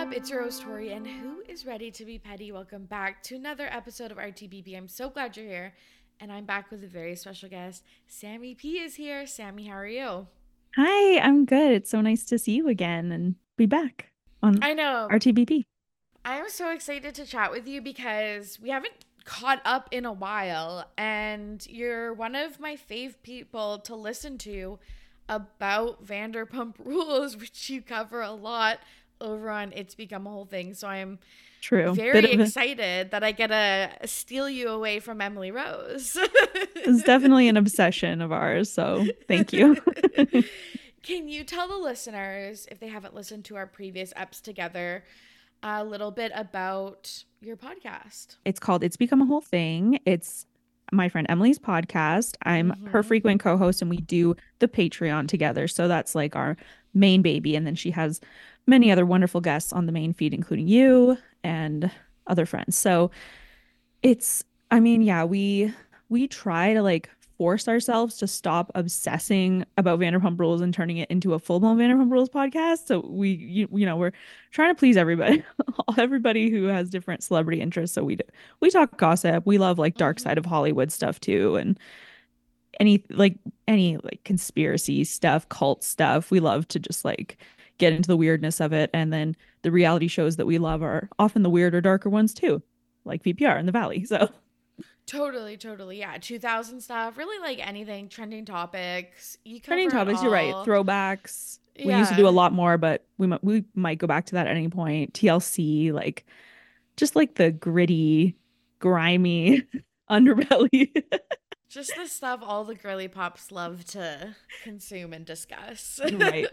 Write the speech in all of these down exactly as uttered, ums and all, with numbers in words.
up? It's your host, Tori, and who is ready to be petty? Welcome back to another episode of R T B P. I'm so glad you're here, and I'm back with a very special guest. Sammy P is here. Sammy, how are you? Hi, I'm good. It's so nice to see you again and be back on I know. R T B P. I'm so excited to chat with you because we haven't caught up in a while, and you're one of my fave people to listen to about Vanderpump Rules, which you cover a lot over on It's Become a Whole Thing. So I'm True. Bit very of a, excited that I get to steal you away from Emily Rose. it's definitely an obsession of ours, so thank you. Can you tell the listeners, if they haven't listened to our previous eps together, a little bit about your podcast? It's called It's Become a Whole Thing. It's my friend Emily's podcast. I'm her Mm-hmm. frequent co-host and we do the Patreon together. So that's like our main baby. And then she has many other wonderful guests on the main feed, including you and other friends. So it's, I mean, yeah, we we try to like force ourselves to stop obsessing about Vanderpump Rules and turning it into a full-blown Vanderpump Rules podcast. So we, you, you know, we're trying to please everybody, everybody who has different celebrity interests. So we do, we talk gossip. We love like dark side Mm-hmm. of Hollywood stuff too, and any like any like conspiracy stuff, cult stuff. We love to just like get into the weirdness of it, and then the reality shows that we love are often the weirder, darker ones too, like V P R in the Valley. So Totally, totally. Yeah. two thousand stuff, really like anything, trending topics. You trending cover it topics, you're right. all. Throwbacks. We used to do a Yeah. lot more, but we might we might go back to that at any point. T L C, like just like the gritty, grimy underbelly. Just the stuff all the girly pops love to consume and discuss. Right.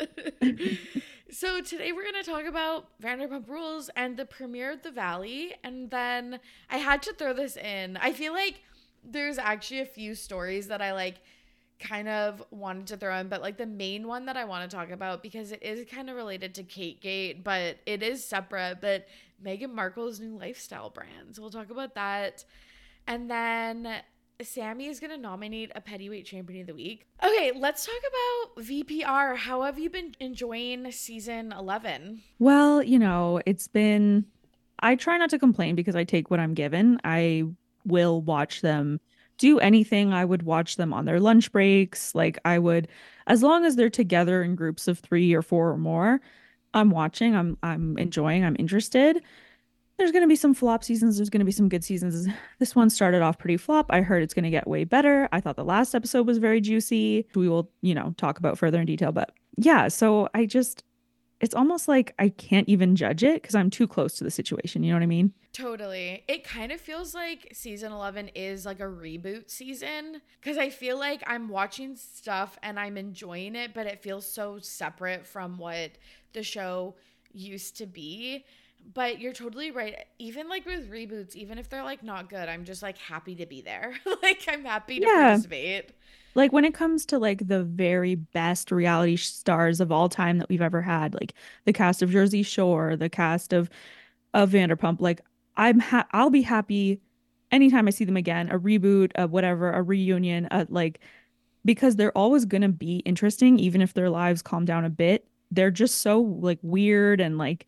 So today we're going to talk about Vanderpump Rules and the premiere of The Valley. And then I had to throw this in. I feel like there's actually a few stories that I like kind of wanted to throw in, but like the main one that I want to talk about because it is kind of related to Kate Gate, but it is separate. But Meghan Markle's new lifestyle brand. So we'll talk about that. And then Sammy is going to nominate a Pettyweight Champion of the Week. Okay, let's talk about V P R. How have you been enjoying season eleven? Well, you know, it's been I try not to complain because I take what I'm given. I will watch them do anything. I would watch them on their lunch breaks. Like I would, as long as they're together in groups of three or four or more, I'm watching. I'm I'm enjoying. I'm interested. There's going to be some flop seasons. There's going to be some good seasons. This one started off pretty flop. I heard it's going to get way better. I thought the last episode was very juicy. We will, you know, talk about further in detail. But yeah, so I just, it's almost like I can't even judge it because I'm too close to the situation. You know what I mean? Totally. It kind of feels like season eleven is like a reboot season because I feel like I'm watching stuff and I'm enjoying it, but it feels so separate from what the show used to be. But you're totally right. Even like with reboots, even if they're like not good, I'm just like happy to be there. Like I'm happy to Yeah. participate. Like when it comes to like the very best reality stars of all time that we've ever had, like the cast of Jersey Shore, the cast of of Vanderpump, like I'm ha- I'll be happy anytime I see them again, a reboot, a whatever, a reunion, a like because they're always gonna be interesting, even if their lives calm down a bit. They're just so like weird and like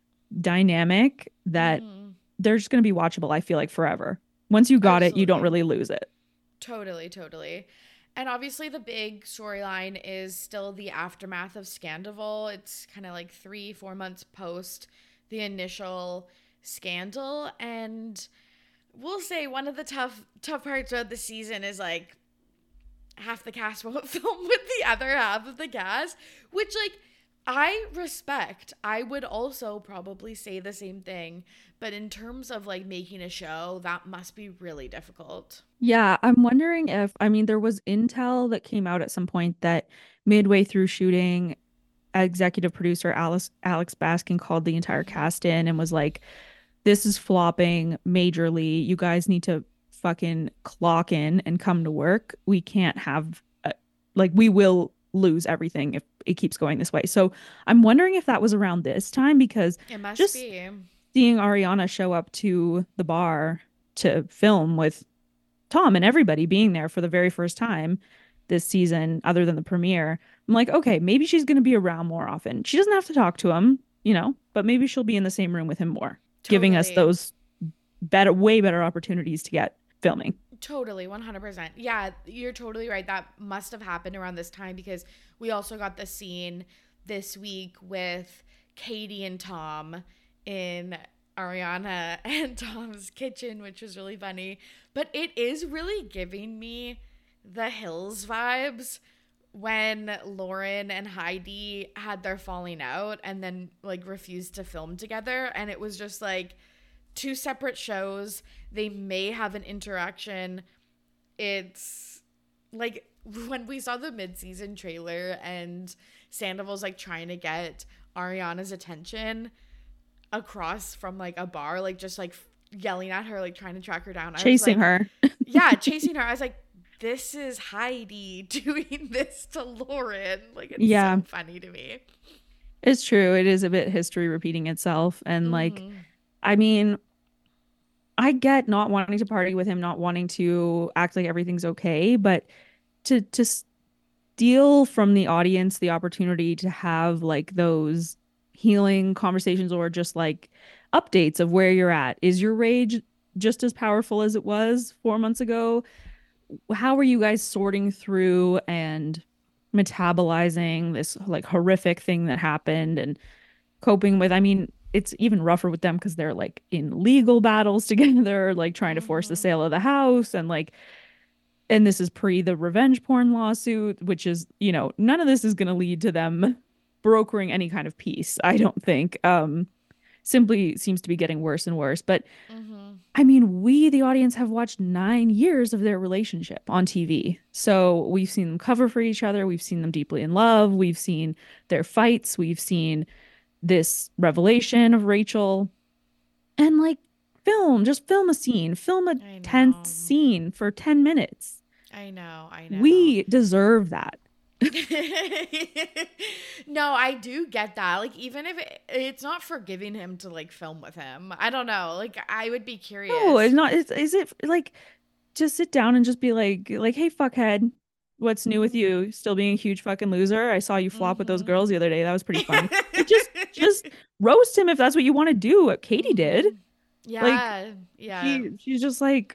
dynamic that Mm-hmm. they're just gonna be watchable, I feel like forever. Once you got it, you don't Absolutely. really lose it. Totally, totally. And obviously, the big storyline is still the aftermath of Scandival. It's kind of like three, four months post the initial scandal. And we'll say one of the tough, tough parts of the season is like half the cast won't film with the other half of the cast, which, like, I respect. I would also probably say the same thing. But in terms of like making a show, that must be really difficult. Yeah, I'm wondering if, I mean, there was intel that came out at some point that midway through shooting, executive producer Alice Alex Baskin called the entire Mm-hmm. cast in and was like, "This is flopping majorly. You guys need to fucking clock in and come to work. We can't have uh like we will lose everything if it keeps going this way." So I'm wondering if that was around this time because It must just be. seeing Ariana show up to the bar to film with Tom and everybody being there for the very first time this season, other than the premiere, I'm like, okay, maybe she's going to be around more often. She doesn't have to talk to him. you know, but maybe she'll be in the same room with him more, giving us Totally. those better, way better opportunities to get filming. Totally, one hundred percent. Yeah, you're totally right. That must have happened around this time because we also got the scene this week with Katie and Tom in Ariana and Tom's kitchen, which was really funny. But it is really giving me the Hills vibes when Lauren and Heidi had their falling out and then like refused to film together. And it was just like two separate shows. They may have an interaction. It's like when we saw the mid-season trailer and Sandoval's like trying to get Ariana's attention across from like a bar, like just like yelling at her, like trying to track her down. I was Chasing like, her. yeah, chasing her. I was like, this is Heidi doing this to Lauren. Like, it's Yeah, so funny to me. it's true. It is a bit history repeating itself. And like, Mm-hmm. I mean, I get not wanting to party with him, not wanting to act like everything's okay, but to to steal from the audience the opportunity to have like those healing conversations or just like updates of where you're at. Is your rage just as powerful as it was four months ago? How are you guys sorting through and metabolizing this like horrific thing that happened and coping with? I mean, it's even rougher with them because they're like in legal battles together, like trying to force the Mm-hmm. sale of the house and like, and this is pre the revenge porn lawsuit, which is, you know, none of this is going to lead to them brokering any kind of peace, I don't think. Um, simply seems to be getting worse and worse. But Mm-hmm. I mean, we, the audience, have watched nine years of their relationship on T V. So we've seen them cover for each other. We've seen them deeply in love. We've seen their fights. We've seen this revelation of Rachel. And like, film, just film a scene, film a I tense know. scene for ten minutes. I know. I know. We deserve that. No, I do get that. Like, even if it, it's not forgiving him to like film with him, I don't know. Like, I would be No, it's curious. not. It's, is it like just sit down and just be like, like, hey, fuckhead, what's new with you? Still being a huge fucking loser. I saw you flop with those Mm-hmm. girls the other day. That was pretty funny. Like, just, just roast him if that's what you want to do. What Katie did. Mm-hmm. Like, Yeah. Yeah. she, she's just like,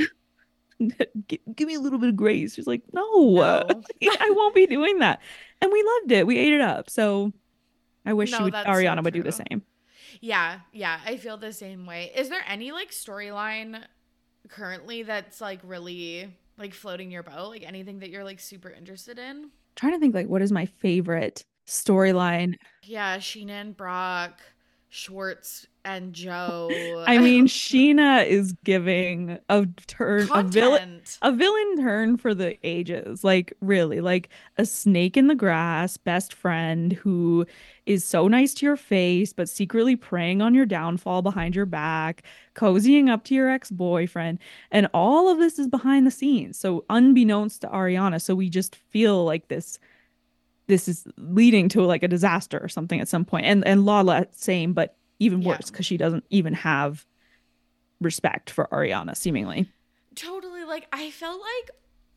give, give me a little bit of grace. She's like, no, No. I won't be doing that. And we loved it. We ate it up. So I wish she No, would, that's so Ariana would do the true. same. Yeah. Yeah. I feel the same way. Is there any like storyline currently that's like really like floating your boat? Like anything that you're like super interested in? Trying to think like what is my favorite storyline. Yeah, Sheena and Brock, Schwartz and Joe. I mean, Sheena is giving a turn, a villain, Content. a villain turn for the ages. Like, really, like a snake in the grass, best friend who is so nice to your face, but secretly preying on your downfall behind your back, cozying up to your ex-boyfriend. And all of this is behind the scenes. So, unbeknownst to Ariana. So, we just feel like this. This is leading to like a disaster or something at some point. And and Lala same, but even Yeah. worse because she doesn't even have respect for Ariana, seemingly. Totally. Like, I felt like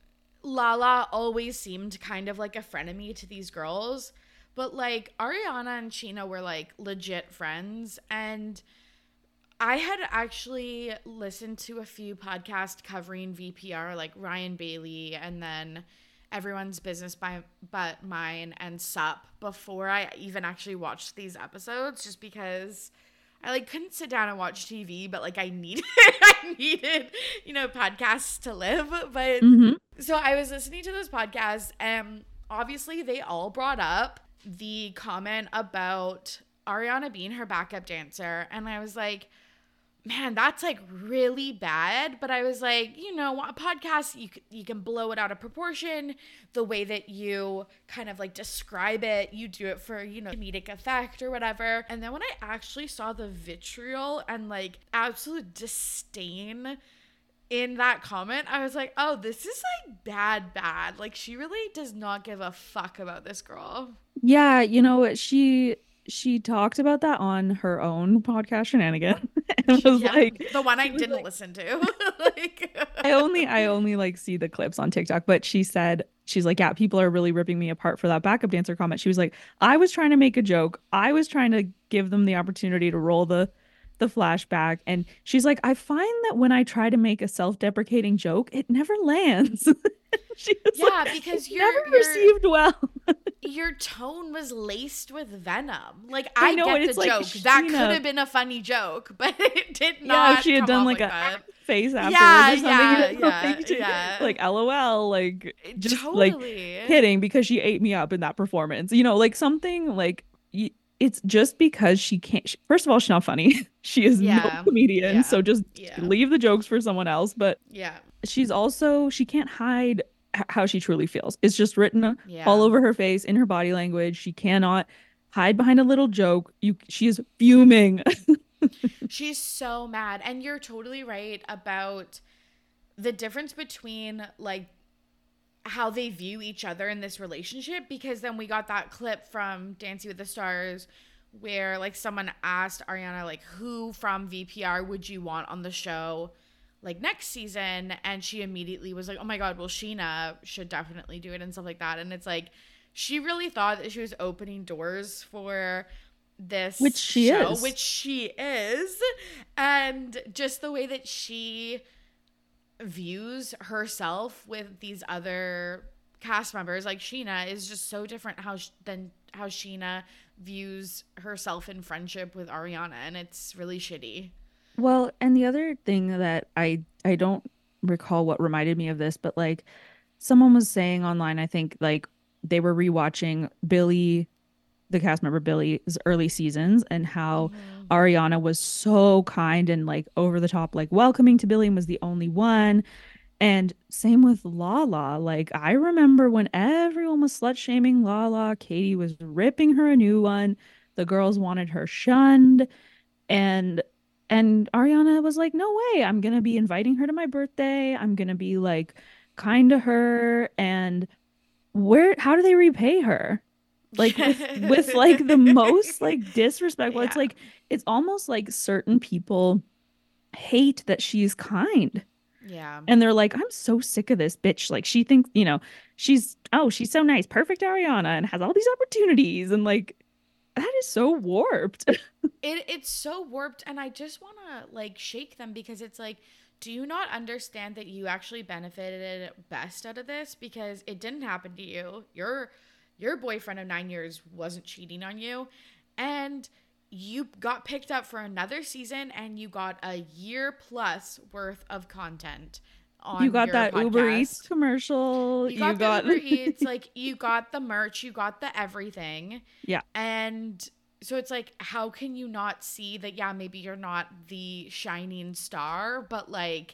Lala always seemed kind of like a frenemy to these girls. But like Ariana and Sheena were like legit friends. And I had actually listened to a few podcasts covering V P R, like Ryan Bailey and then Everyone's Business by But Mine and Sup before I even actually watched these episodes, just because I like couldn't sit down and watch T V, but like I needed I needed, you know, podcasts to live. But Hmm. so I was listening to those podcasts and obviously they all brought up the comment about Ariana being her backup dancer. And I was like, man, that's like really bad. But I was like, you know, a podcast, you c- you can blow it out of proportion. The way that you kind of like describe it, you do it for, you know, comedic effect or whatever. And then when I actually saw the vitriol and like absolute disdain in that comment, I was like, oh, this is like bad, bad. Like, she really does not give a fuck about this girl. Yeah, you know, she she talked about that on her own podcast shenanigan and was Yeah, like the one I she was didn't like listen to. Like, I only I only like see the clips on TikTok, but she said she's like, yeah, people are really ripping me apart for that backup dancer comment. She was like, I was trying to make a joke. I was trying to give them the opportunity to roll the the flashback. And she's like, I find that when I try to make a self-deprecating joke, it never lands. She was Yeah, like, it's because never you're you're received well. your tone was laced with venom. Like, I I know, and get the it's like joke. That could Sheena. have been a funny joke, but it did Yeah, if not she had come done off like like a that. face afterwards Yeah, or something, yeah, you know, yeah, like, she- yeah. like LOL, like just like Totally. kidding because she ate me up in that performance. You know, like something like y- it's just because she can't. She, first of all, she's not funny. She is no Yeah. comedian, Yeah. so just Yeah. leave the jokes for someone else. But Yeah. she's also she can't hide h- how she truly feels. It's just written all Yeah. over her face in her body language. She cannot hide behind a little joke. You, she is fuming. She's so mad. And you're totally right about the difference between like how they view each other in this relationship, because then we got that clip from Dancing with the Stars where like someone asked Ariana like, who from V P R would you want on the show like next season, and she immediately was like, oh my god, well Sheena should definitely do it and stuff like that. And it's like she really thought that she was opening doors for Which this she show, is. which she is, and just the way that she views herself with these other cast members like Sheena is just so different how sh- than how Sheena views herself in friendship with Ariana, and it's really shitty. Well, and the other thing that I I don't recall what reminded me of this, but like someone was saying online, I think like they were rewatching Billy, the cast member Billy's early seasons, and how Hmm. Ariana was so kind and like over the top, like welcoming to Billy and was the only one. And same with Lala. Like I remember when everyone was slut shaming Lala, Katie was ripping her a new one. The girls wanted her shunned. And and Ariana was like, "No way. I'm going to be inviting her to my birthday. I'm going to be like kind to her." And where how do they repay her? Like with with like the most like disrespectful. It's Yeah. like it's almost like certain people hate that she's kind. Yeah. And they're like, I'm so sick of this bitch. Like she thinks, you know, she's oh, she's so nice, perfect Ariana, and has all these opportunities. And like that is so warped. It it's so warped, and I just want to like shake them because it's like, do you not understand that you actually benefited best out of this, because it didn't happen to you. Your your boyfriend of nine years wasn't cheating on you, and you got picked up for another season, and you got a year plus worth of content You on got your that Uber Eats podcast. commercial. You You got the got Uber Eats, like you got the merch, you got the everything. yeah. And so it's like, how can you not see that? Yeah, maybe you're not the shining star, but like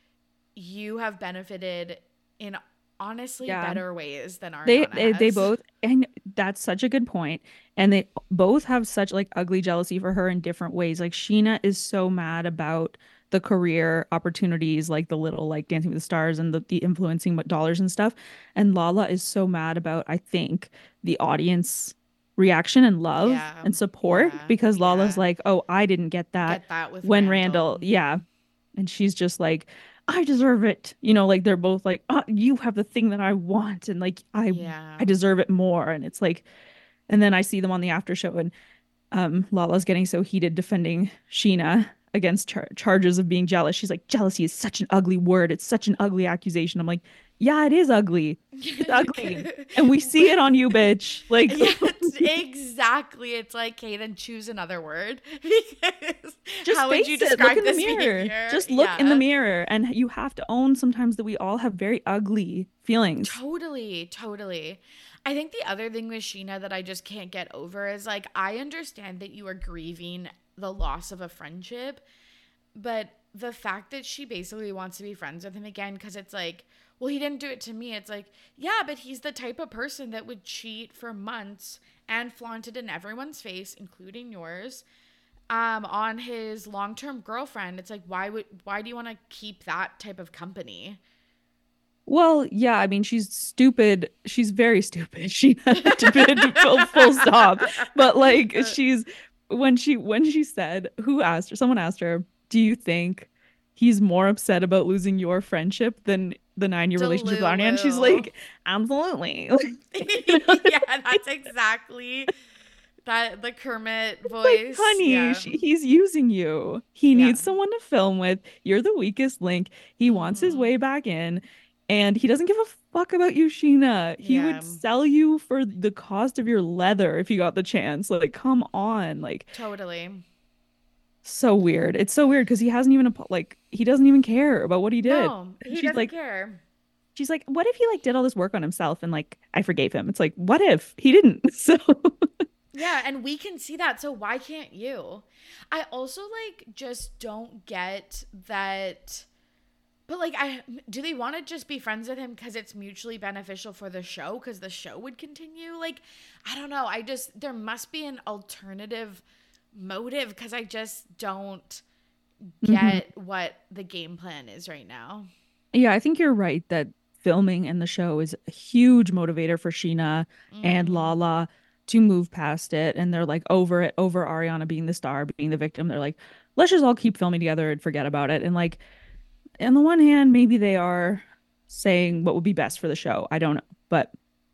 you have benefited in honestly Yeah. better ways than They, Ariana they they has. both and that's such a good point. And they both have such like ugly jealousy for her in different ways. Like Sheena is so mad about the career opportunities, like the little like Dancing with the Stars and the, the influencing dollars and stuff. And Lala is so mad about, I think, the audience reaction and love Yeah, and support yeah, because Lala's yeah. like, oh, I didn't get that Get that with when Randall, Randall. yeah. And she's just like, I deserve it. You know, like they're both like, oh, you have the thing that I want, and like I I Yeah. deserve it more. And it's like, and then I see them on the after show, and um, Lala's getting so heated defending Sheena against char charges of being jealous. She's like, jealousy is such an ugly word. It's such an ugly accusation. I'm like, yeah, it is ugly. It's ugly, and we see it on you, bitch. Like, Yeah, it's exactly. It's like, okay, then choose another word because just how would you face it. Look describe in the this mirror. behavior? Just look in the Yeah. mirror, and you have to own sometimes that we all have very ugly feelings. Totally, totally. I think the other thing with Sheena that I just can't get over is like, I understand that you are grieving the loss of a friendship, but the fact that she basically wants to be friends with him again, because it's like, well, he didn't do it to me. It's like, yeah, but he's the type of person that would cheat for months and flaunt it in everyone's face, including yours, um, on his long-term girlfriend. It's like, why would, why do you want to keep that type of company? Well, yeah, I mean, she's stupid. She's very stupid. She to, to full, full stop. But like, she's when she when she said, who asked her? Someone asked her, "Do you think he's more upset about losing your friendship than the nine year relationship with Arya, and she's Delulu. like, absolutely. Like, you know, Yeah, that's exactly that the Kermit like, voice. honey, Yeah. she, he's using you. He Yeah. needs someone to film with. You're the weakest link. He wants his Hmm. way back in, and he doesn't give a fuck about you, Sheena. He Yeah. would sell you for the cost of your leather if you got the chance. Like, come on. Like, Totally. so weird. It's so weird because he hasn't even apo- like he doesn't even care about what he did. No, And he she's doesn't like, care. she's like, what if he like did all this work on himself and like I forgave him? It's like, what if he didn't? So Yeah, and we can see that, so why can't you? I also like just don't get that. But like, I do they want to just be friends with him because it's mutually beneficial for the show, because the show would continue? Like, I don't know. I just there must be an alternative motive, because I just don't Mhm. get what the game plan is right now. Yeah, I think you're right that filming and the show is a huge motivator for Sheena and Mm-hmm. Lala to move past it. And they're like over it, over Ariana being the star, being the victim. They're like, let's just all keep filming together and forget about it. And like, on the one hand, maybe they are saying what would be best for the show. I don't know. But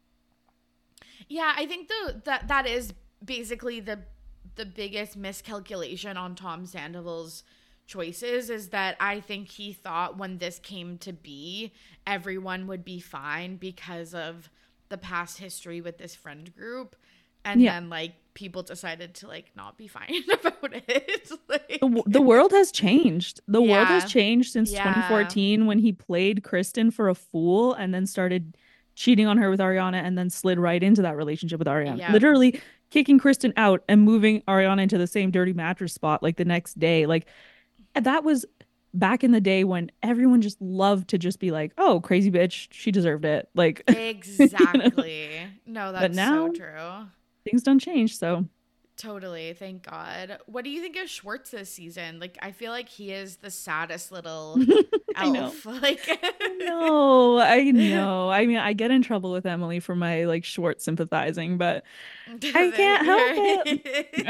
Yeah, I think the that that is basically the the biggest miscalculation on Tom Sandoval's choices, is that I think he thought when this came to be, everyone would be fine because of the past history with this friend group. And yeah, then like people decided to like not be fine about it. the w- Like, the world has changed. The world has yeah. changed since Yeah. twenty fourteen when he played Kristen for a fool and then started cheating on her with Ariana and then slid right into that relationship with Ariana. Yeah. Literally kicking Kristen out and moving Ariana into the same dirty mattress spot like the next day. Like that was back in the day when everyone just loved to just be like, "Oh, crazy bitch, she deserved it." Like, you know. Exactly. No, But that's so now true. things don't change, so Totally, thank God. What do you think of Schwartz this season? Like, I feel like he is the saddest little I know. elf. Like, I know. I know. I mean, I get in trouble with Emily for my like short sympathizing, but I can't help it.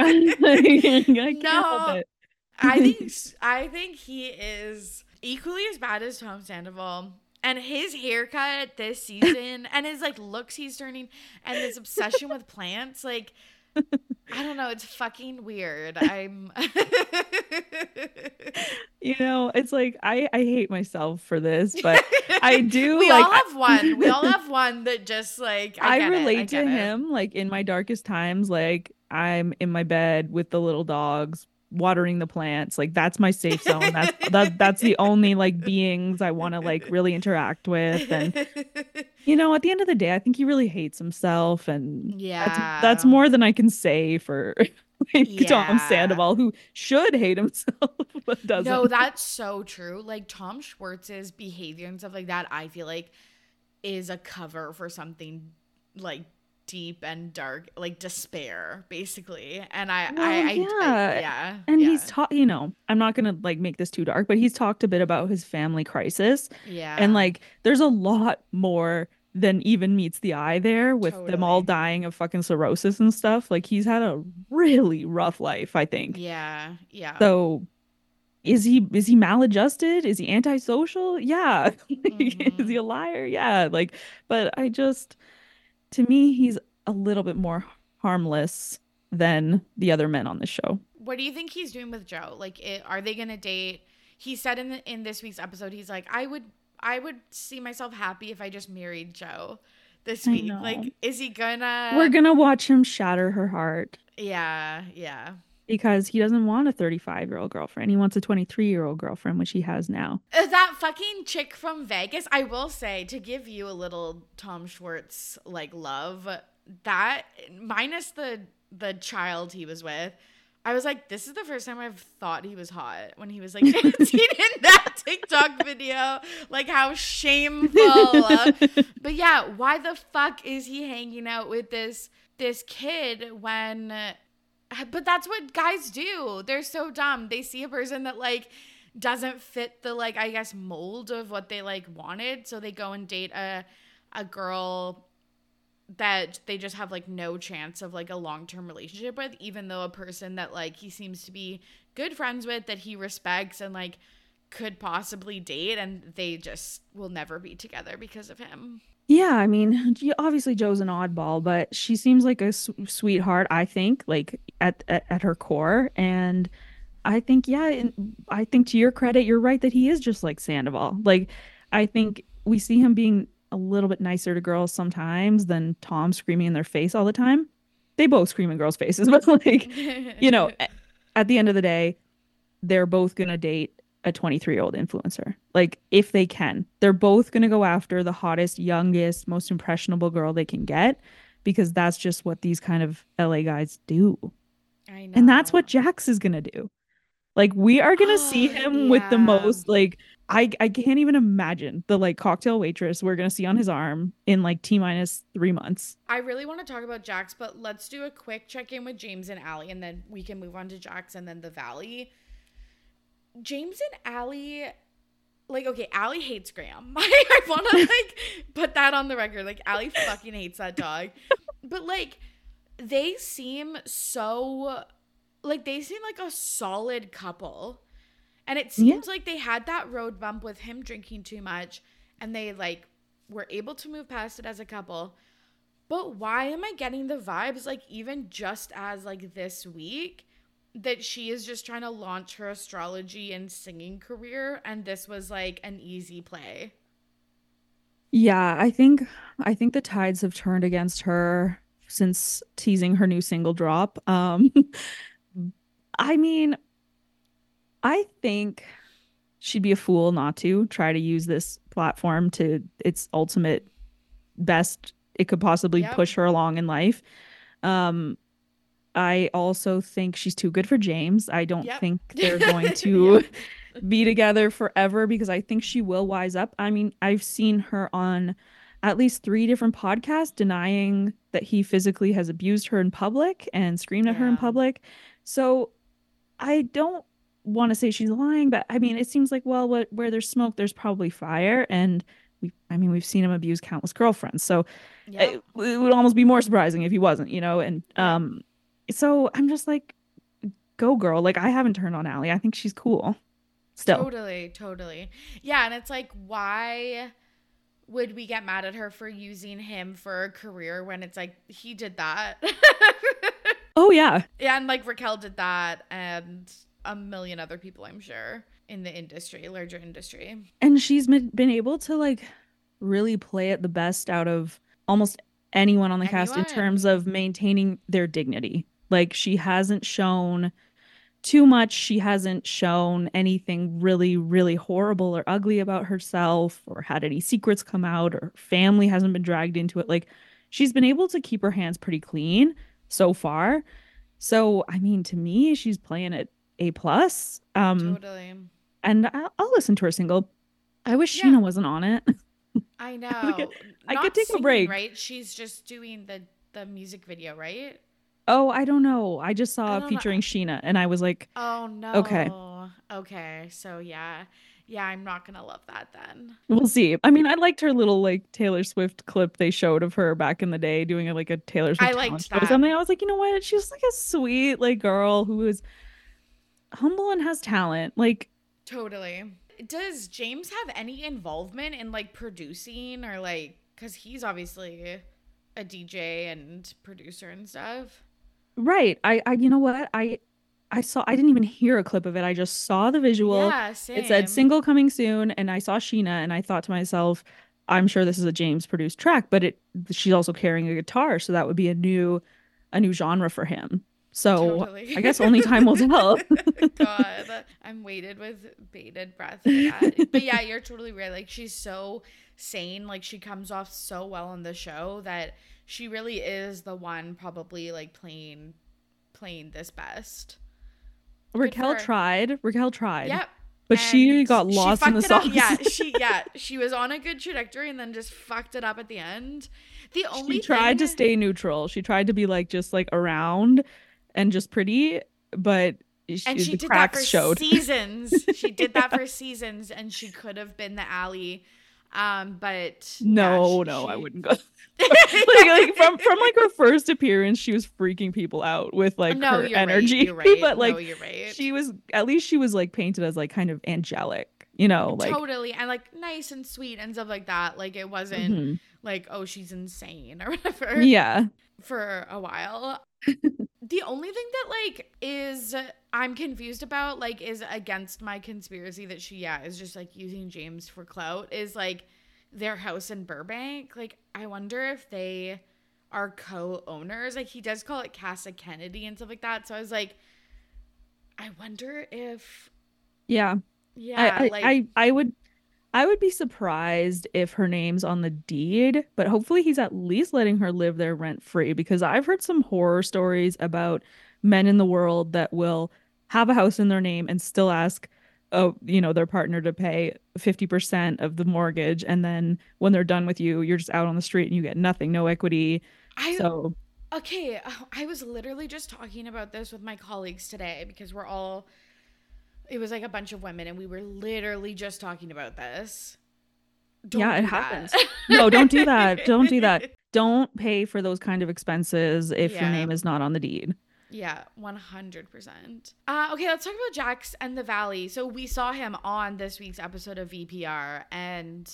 I can't help no, it. I think I think he is equally as bad as Tom Sandoval. And his haircut this season, and his like looks he's turning, and his obsession with plants, like I don't know, it's fucking weird. I'm You know, it's like I I hate myself for this, but I do we like all I, have one. We all have one that just like I I get it. I relate get to it. him like in my darkest times, like I'm in my bed with the little dogs watering the plants. Like that's my safe zone. That's that that's the only like beings I want to like really interact with. And you know, at the end of the day, I think he really hates himself, and that's that's Yeah. more than I can say for like Tom Yeah. Sandoval, who should hate himself but No, doesn't. that's so true. Like Tom Schwartz's behavior and stuff like that, I feel like is a cover for something like deep and dark, like despair, basically. And I, Well, I, I, I yeah. yeah, And he's yeah, taught, you know, I'm not gonna like make this too dark, but he's talked a bit about his family crisis. And yeah, like there's a lot more than even meets the eye there with them all totally. dying of fucking cirrhosis and stuff. Like he's had a really rough life, I think. Yeah, yeah. So is he is he maladjusted? Is he antisocial? Yeah. Like, is he Hmm. a liar? Yeah. Like, but I just to me, he's a little bit more harmless than the other men on the show. What do you think he's doing with Joe? Like, it, are they gonna date? He said in the, in this week's episode, he's like, I would, I would see myself happy if I just married Joe this I week. know. Like, is he We're gonna? gonna watch him shatter her heart Yeah, yeah. because he doesn't want a thirty-five year old girlfriend. He wants a twenty-three year old girlfriend, which he has now. Uh, That fucking chick from Vegas, I will say, to give you a little Tom Schwartz like love, that minus the the child he was with, I was like, this is the first time I've thought he was hot when he was like dancing in that TikTok video. Like how shameful. But yeah, why the fuck is he hanging out with this this kid when but that's what guys do. They're so dumb. They see a person that like doesn't fit the like I guess mold of what they like wanted, so they go and date a a girl that they just have like no chance of like a long-term relationship with, even though a person that like he seems to be good friends with, that he respects and like could possibly date, and they just will never be together because of him. Yeah, I mean, obviously Joe's an oddball, but she seems like a s- sweetheart, I think, like at, at at her core. And I think, yeah, and I think to your credit, you're right that he is just like Sandoval. Like, I think we see him being a little bit nicer to girls sometimes than Tom screaming in their face all the time. They both scream in girls' faces, but like, you know, a- at the end of the day, they're both gonna date a twenty-three year old influencer. Like, if they can, they're both gonna go after the hottest, youngest, most impressionable girl they can get because that's just what these kind of L A guys do. I And that's what know. Jax is gonna do. Like, we are gonna see Oh, him with the yeah. most like I I can't even imagine the like cocktail waitress we're gonna see on his arm in like T minus three months. I really want to talk about Jax, but let's do a quick check in with James and Allie, and then we can move on to Jax and then the Valley. James and Allie, like, okay, Allie hates Graham. I, I want to, like, put that on the record. Like, Allie fucking hates that dog. But, like, they seem so, like, they seem like a solid couple. And it Yeah. seems like they had that road bump with him drinking too much, and they, like, were able to move past it as a couple. But why am I getting the vibes, like, even just as, like, this week, that she is just trying to launch her astrology and singing career, and this was, like, an easy play? Yeah, I think I think the tides have turned against her since teasing her new single drop. Um, I mean, I think she'd be a fool not to try to use this platform to its ultimate best it could possibly Yep. push her along in life. Um, I also think she's too good for James. I don't Yep. think they're going Yep. to be together forever because I think she will wise up. I mean, I've seen her on at least three different podcasts denying that he physically has abused her in public and screamed at her in Yeah. public. So I don't want to say she's lying, but I mean, it seems like, well, what where there's smoke, there's probably fire. And we, I mean, we've seen him abuse countless girlfriends. So Yep. it, it would almost be more surprising if he wasn't, you know? And Yep. um, so I'm just like, go girl. Like, I haven't turned on Allie. I think she's cool still. Totally. Totally. Yeah. And it's like, why would we get mad at her for using him for a career when it's like he did that? Oh yeah. Yeah, and like Raquel did that, and a million other people, I'm sure, in the industry, larger industry. And she's been, been able to like really play it the best out of almost anyone on the cast in terms Anyone? of maintaining their dignity. Like, she hasn't shown too much. She hasn't shown anything really, really horrible or ugly about herself or had any secrets come out or her family hasn't been dragged into it. Like, she's been able to keep her hands pretty clean so far. So, I mean, to me, she's playing it A plus. Um, Totally. and I'll, I'll listen to her single. I wish Yeah, Sheena wasn't on it. I I could, know. I could Not take a singing, break. right? She's just doing the the music video, right? Oh, I don't know. I just I saw don't know. featuring Sheena and I was like, Oh okay, no. Okay, so yeah. Yeah, I'm not gonna love that then. we'll see. I mean, I liked her little like Taylor Swift clip they showed of her back in the day doing like a Taylor I Swift talent liked show or that. something. I was like, you know what? She's like a sweet like girl who is humble and has talent. Like, Totally. Does James have any involvement in like producing or like, because he's obviously a D J and producer and stuff? right. I, I, you know what? I, I saw, I didn't even hear a clip of it. I just saw the visual. Yeah, It said same. single coming soon. And I saw Sheena and I thought to myself, I'm sure this is a James produced track, but it, she's also carrying a guitar. So that would be a new, a new genre for him. So Totally. I guess only time will tell. God, I'm waited with bated breath for that. But yeah, you're totally right. Like, she's so sane. Like, she comes off so well on the show that she really is the one probably like playing playing this best. Good for Raquel her. tried. Raquel tried. Yep. But she And got she lost in the fucked it up. sauce. Yeah, she yeah, she was on a good trajectory and then just fucked it up at the end. The She only tried to thing stay neutral. She tried to be like just like around and just pretty, but and she, she the did that for cracks showed. seasons. She did that for seasons and she could have been the Ally. Um, but yeah, No, she, no, I she wouldn't go. like like from from like her first appearance, she was freaking people out with like No, her you're right. energy. You're right. But No, like you're right. she was at least she was like painted as like kind of angelic. you know, like Totally. And like nice and sweet and stuff like that. Like it wasn't mhm. like, oh, she's insane or whatever Yeah. for a while. The only thing that like is I'm confused about, like, is against my conspiracy that she, yeah, is just like using James for clout, is like their house in Burbank. Like, I wonder if they are co-owners. Like, he does call it Casa Kennedy and stuff like that. So I was like, I wonder if, Yeah. I, yeah, I, like, I, I would I would be surprised if her name's on the deed, but hopefully he's at least letting her live there rent free because I've heard some horror stories about men in the world that will have a house in their name and still ask, oh, you know, their partner to pay fifty percent of the mortgage. And then when they're done with you, you're just out on the street and you get nothing, no equity. I, So, okay, I was literally just talking about this with my colleagues today because we're all, it was like a bunch of women and we were literally just talking about this. Don't yeah, it do happens. that. No, don't do that. Don't do that. Don't pay for those kind of expenses if your Yeah. name is not on the deed. Yeah, one hundred percent. Uh, okay, let's talk about Jax and the Valley. So we saw him on this week's episode of V P R and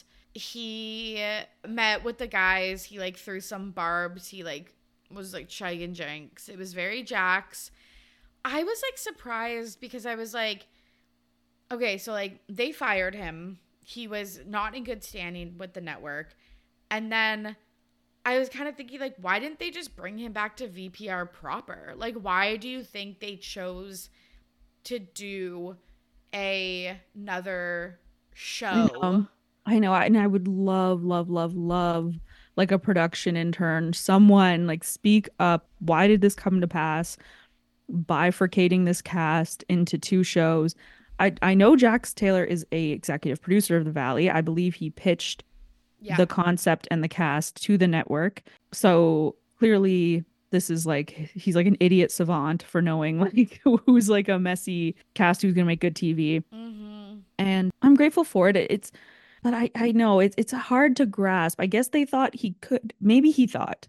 he met with the guys. He like threw some barbs. He like was like chugging drinks. It was very Jax. I was like surprised because I was like, okay, so like they fired him. He was not in good standing with the network. And then I was kind of thinking, like, why didn't they just bring him back to V P R proper? Like, why do you think they chose to do a, another show? I know. I know. I, and I would love, love, love, love like a production intern, someone like speak up. Why did this come to pass? Bifurcating this cast into two shows. I I know Jax Taylor is a executive producer of The Valley. I believe he pitched Yeah. the concept and the cast to the network. So clearly this is like he's like an idiot savant for knowing like who's like a messy cast who's gonna make good T V. Mm-hmm. And I'm grateful for it. It's but I I know it's it's hard to grasp. I guess they thought he could maybe he thought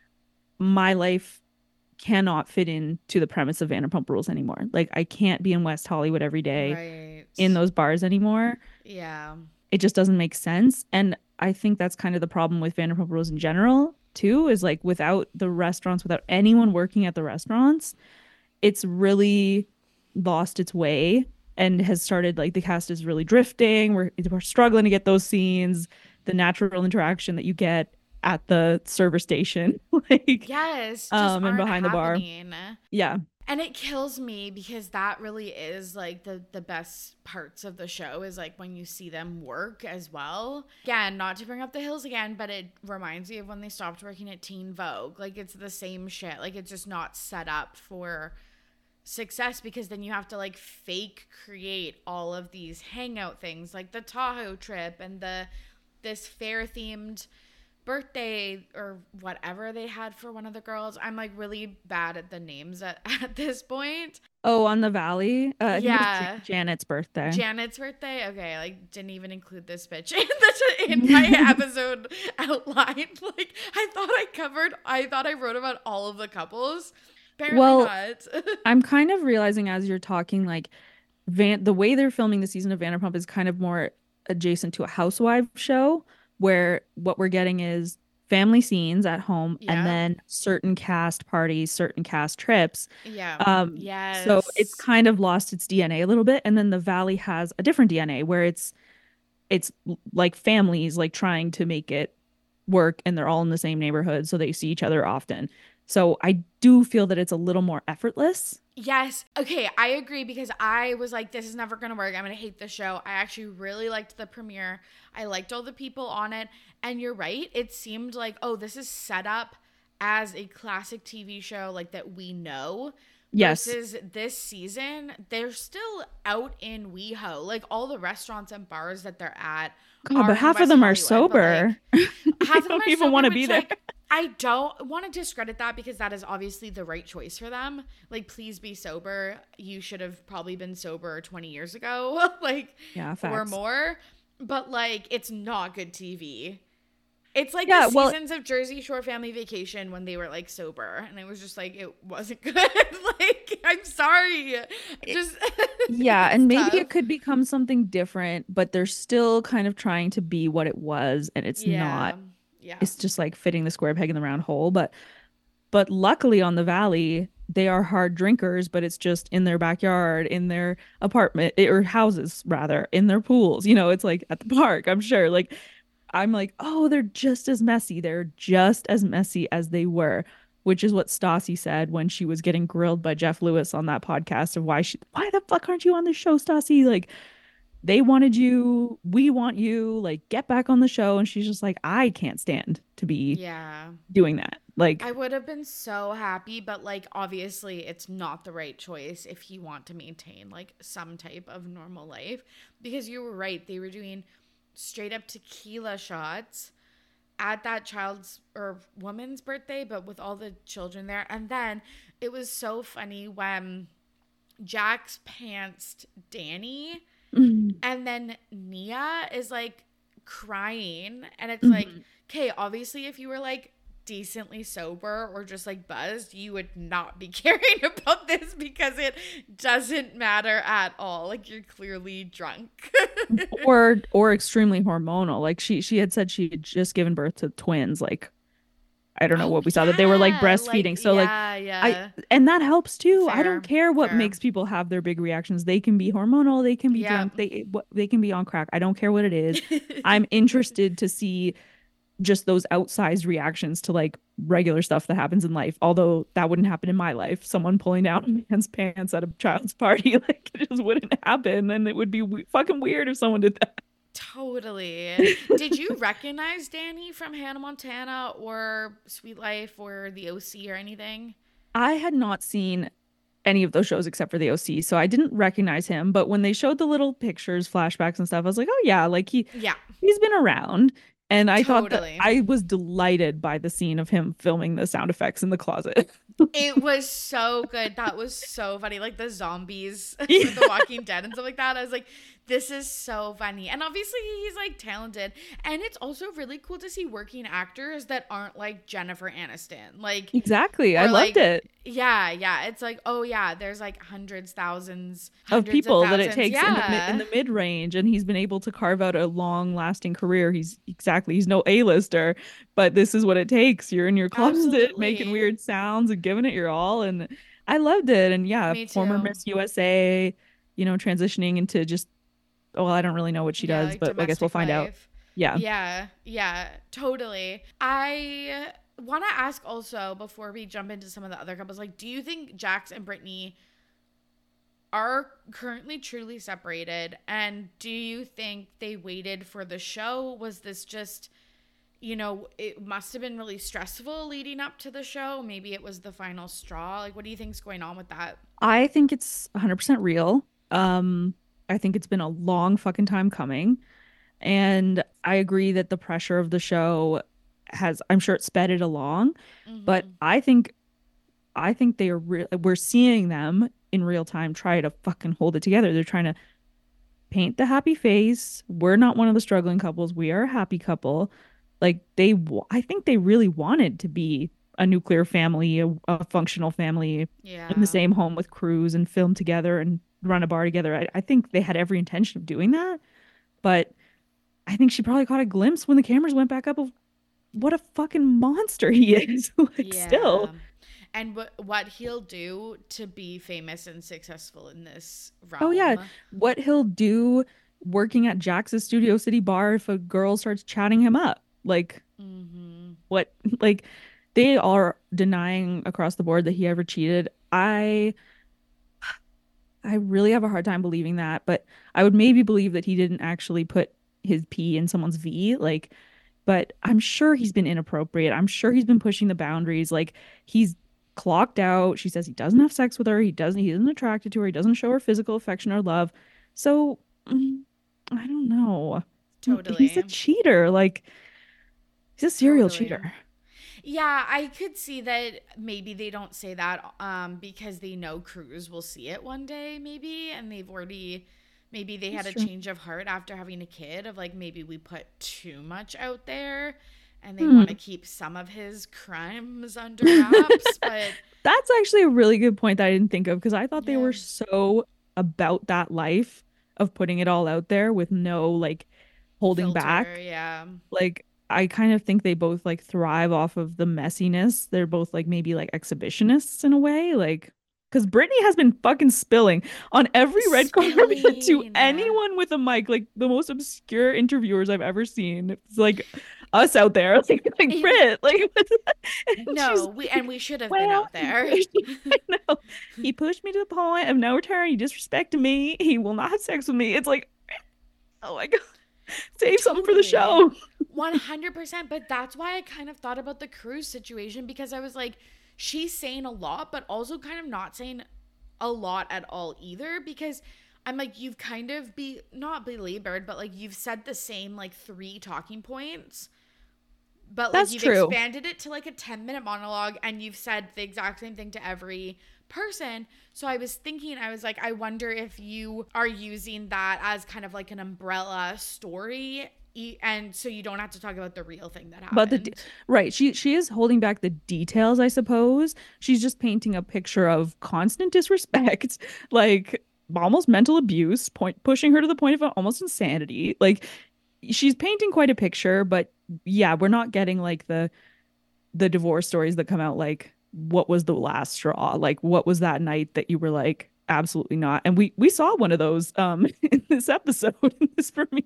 my life cannot fit into the premise of Vanderpump Rules anymore. Like I can't be in West Hollywood every day Right. in those bars anymore. Yeah. It just doesn't make sense. And I think that's kind of the problem with Vanderpump Rules in general, too, is like without the restaurants, without anyone working at the restaurants, it's really lost its way and has started like the cast is really drifting. We're we're struggling to get those scenes, the natural interaction that you get at the server station, like Yes. Just um and aren't behind the bar. happening. Yeah. And it kills me because that really is like the the best parts of the show is like when you see them work as well. Again, not to bring up the hills again, but it reminds me of when they stopped working at Teen Vogue. Like it's the same shit. Like it's just not set up for success because then you have to like fake create all of these hangout things like the Tahoe trip and the this fair themed birthday or whatever they had for one of the girls. I'm like really bad at the names at, at this point. Oh, on the Valley? Uh, I think it was Yeah. Jan- Janet's birthday. Janet's birthday. Okay, like didn't even include this bitch in, the, in my episode outline. Like I thought I covered. I thought I wrote about all of the couples. Apparently Well, not. I'm kind of realizing as you're talking, like Van, the way they're filming the season of Vanderpump is kind of more adjacent to a housewife show, where what we're getting is family scenes at home Yeah. and then certain cast parties, certain cast trips. Yeah. Um, Yes. So it's kind of lost its D N A a little bit, and then the Valley has a different D N A where it's it's like families like trying to make it work, and they're all in the same neighborhood, so they see each other often. So I do feel that it's a little more effortless. Yes. Okay, I agree because I was like, this is never going to work. I'm going to hate this show. I actually really liked the premiere. I liked all the people on it. And you're right. It seemed like, oh, this is set up as a classic T V show like that we know. Yes. Versus this season, they're still out in WeHo. Like all the restaurants and bars that they're at. God, are but in half of West them are Hollywood, but, sober. like, half of them don't are even sober, want to which, be there. like, I don't want to discredit that because that is obviously the right choice for them. Like, please be sober. You should have probably been sober twenty years ago, like, Yeah, or facts. more. But, like, it's not good T V. It's like Yeah, the well, seasons of Jersey Shore Family Vacation when they were like sober, and it was just like it wasn't good. Like, I'm sorry, just yeah, it's and maybe tough. it could become something different, but they're still kind of trying to be what it was, and it's not. Yeah, yeah. It's just like fitting the square peg in the round hole. But but luckily on the Valley, they are hard drinkers, but it's just in their backyard, in their apartment or houses rather, in their pools. You know, it's like at the park, I'm sure. Like I'm like, oh, they're just as messy. They're just as messy as they were, which is what Stassi said when she was getting grilled by Jeff Lewis on that podcast of why she, why the fuck aren't you on the show, Stassi? Like, they wanted you, we want you, like, get back on the show. And she's just like, I can't stand to be Yeah. doing that. I Like, would have been so happy, but like obviously it's not the right choice if you want to maintain like some type of normal life because you were right. They were doing straight up tequila shots at that child's or woman's birthday, but with all the children there. And then it was so funny when Jax pantsed Danny mm-hmm. and then Nia is like crying and it's like, okay, obviously if you were like decently sober or just like buzzed, you would not be caring about this because it doesn't matter at all. Like you're clearly drunk. or or extremely hormonal. Like she she had said she had just given birth to twins. Like I don't know Oh what we saw that they were like yeah, like breastfeeding. So like yeah, I yeah. and that helps too. I don't Fair, care what fair. makes people have their big reactions. They can be hormonal, they can be Yeah. drunk, they what they can be on crack. I don't care what it is. I'm interested to see just those outsized reactions to like regular stuff that happens in life. Although that wouldn't happen in my life. Someone pulling down a man's pants at a child's party, like it just wouldn't happen. And it would be w- fucking weird if someone did that. Totally. Did you recognize Danny from Hannah Montana or Sweet Life or The O C or anything? I had not seen any of those shows except for the O C, so I didn't recognize him. But when they showed the little pictures, flashbacks, and stuff, I was like, oh yeah, like he Yeah, he's been around. And I thought that totally. I was delighted by the scene of him filming the sound effects in the closet. It was so good. That was so funny. Like the zombies for Yeah. The Walking Dead and stuff like that. I was like, this is so funny. And obviously he's like talented. And it's also really cool to see working actors that aren't like Jennifer Aniston. Like, Exactly. I or loved like, it. yeah, yeah. It's like, oh yeah, there's like hundreds, thousands, Of hundreds of people that it thousands. takes in the mi- in Yeah. the mid range, and he's been able to carve out a long lasting career. He's exactly he's no A-lister, but this is what it takes. You're in your closet making Absolutely. weird sounds and giving it your all, and I loved it. And yeah, Me former too. Miss U S A, you know, transitioning into just well, I don't really know what she Yeah, does, like but I guess we'll domestic find out. life. Yeah. Yeah, yeah, totally. I want to ask also before we jump into some of the other couples, like, do you think Jax and Brittany are currently truly separated? And do you think they waited for the show? Was this just, you know, it must have been really stressful leading up to the show? Maybe it was the final straw. Like, what do you think's going on with that? I think it's one hundred percent real. Um, I think it's been a long fucking time coming. And I agree that the pressure of the show has, I'm sure it sped it along, but Mm-hmm. I think, I think they are, re- we're seeing them in real time try to fucking hold it together. They're trying to paint the happy face. We're not one of the struggling couples. We are a happy couple. Like they, wa- I think they really wanted to be a nuclear family, a, a functional family in the Yeah, same home with Cruz and film together and run a bar together. I, I think they had every intention of doing that, but I think she probably caught a glimpse when the cameras went back up of what a fucking monster he is. Like yeah. still. And what what he'll do to be famous and successful in this Oh yeah. realm. What he'll do working at Jax's Studio City bar if a girl starts chatting him up. Like Mm-hmm. what like they are denying across the board that he ever cheated. I I really have a hard time believing that, but I would maybe believe that he didn't actually put his P in someone's V. Like, but I'm sure he's been inappropriate. I'm sure he's been pushing the boundaries. Like, he's clocked out. She says he doesn't have sex with her. He doesn't, he isn't attracted to her. He doesn't show her physical affection or love. So, mm, I don't know. He's a Totally. cheater. Like, he's a serial Totally. cheater. Yeah, I could see that maybe they don't say that um because they know Cruz will see it one day maybe and they've already maybe they had That's a true. change of heart after having a kid of like maybe we put too much out there and they want to Hmm. keep some of his crimes under wraps. But That's actually a really good point that I didn't think of because I thought they yeah, were so about that life of putting it all out there with no like holding filter, back. yeah. Like I kind of think they both like thrive off of the messiness. They're both like maybe like exhibitionists in a way, like because Britney has been fucking spilling on every red carpet to Spilling. anyone with a mic, like the most obscure interviewers I've ever seen. It's like us out there, like like Brit, like and she's No, we and we should have been well, out he there. pushed me. I know. He pushed me to the point of no return. He disrespected me. He will not have sex with me. It's like, oh my God. Save something for the Totally. show. one hundred percent. But that's why I kind of thought about the cruise situation, because I was like, she's saying a lot, but also kind of not saying a lot at all either. Because I'm like, you've kind of be not belabored, but like you've said the same like three talking points, but like That's you've true. expanded it to like a ten minute monologue, and you've said the exact same thing to every person. So I was thinking, I was like, I wonder if you are using that as kind of like an umbrella story, e- and so you don't have to talk about the real thing that But the de- happened. right, she she is holding back the details, I suppose. She's just painting a picture of constant disrespect, like almost mental abuse, point pushing her to the point of almost insanity. Like she's painting quite a picture, but yeah, we're not getting like the the divorce stories that come out like what was the last straw? Like what was that night that you were like absolutely not? And we we saw one of those um in this episode in this premiere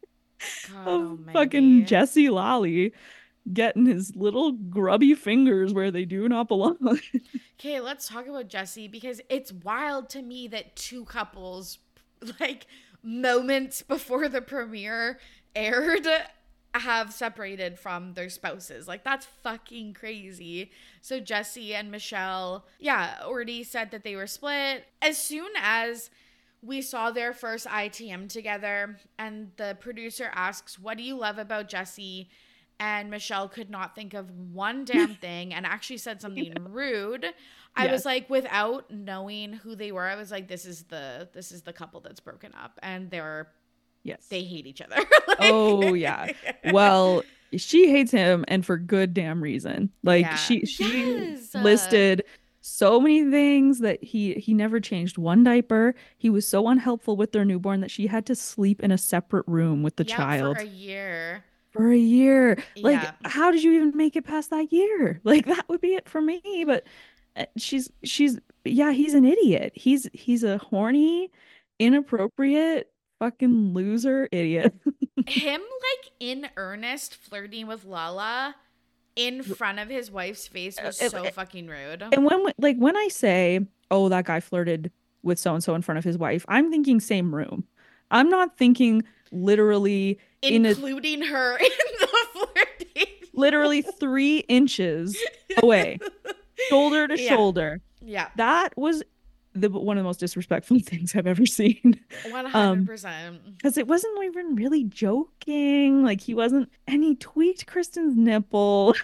God of fucking almighty. Jesse Lally getting his little grubby fingers where they do not belong. Okay, let's talk about Jesse, because it's wild to me that two couples, like moments before the premiere aired, have separated from their spouses. Like, that's fucking crazy. So Jesse and Michelle, yeah, already said that they were split. As soon as we saw their first I T M together, and the producer asks, "What do you love about Jesse?" And Michelle could not think of one damn thing and actually said something rude. I Yes. was like, without knowing who they were, I was like, this is the this is the couple that's broken up, and they're Yes. they hate each other. Oh yeah. Like, Well, she hates him and for good damn reason. Like yeah. she she Yes. Uh, listed so many things that he he never changed one diaper. He was so unhelpful with their newborn that she had to sleep in a separate room with the yeah, for a child year. for a year. Like Yeah. how did you even make it past that year? Like that would be it for me, but uh, she's she's yeah, he's an idiot. He's he's a horny, inappropriate fucking loser idiot. Him like in earnest flirting with Lala in front of his wife's face was so fucking rude. And when like when I say, "Oh, that guy flirted with so and so in front of his wife," I'm thinking same room. I'm not thinking literally in a Including her in the flirting. literally three inches away, shoulder to Yeah. shoulder. Yeah. That was the one of the most disrespectful things I've ever seen. Um, one hundred percent. because it wasn't even really joking. Like he wasn't, and he tweaked Kristen's nipple.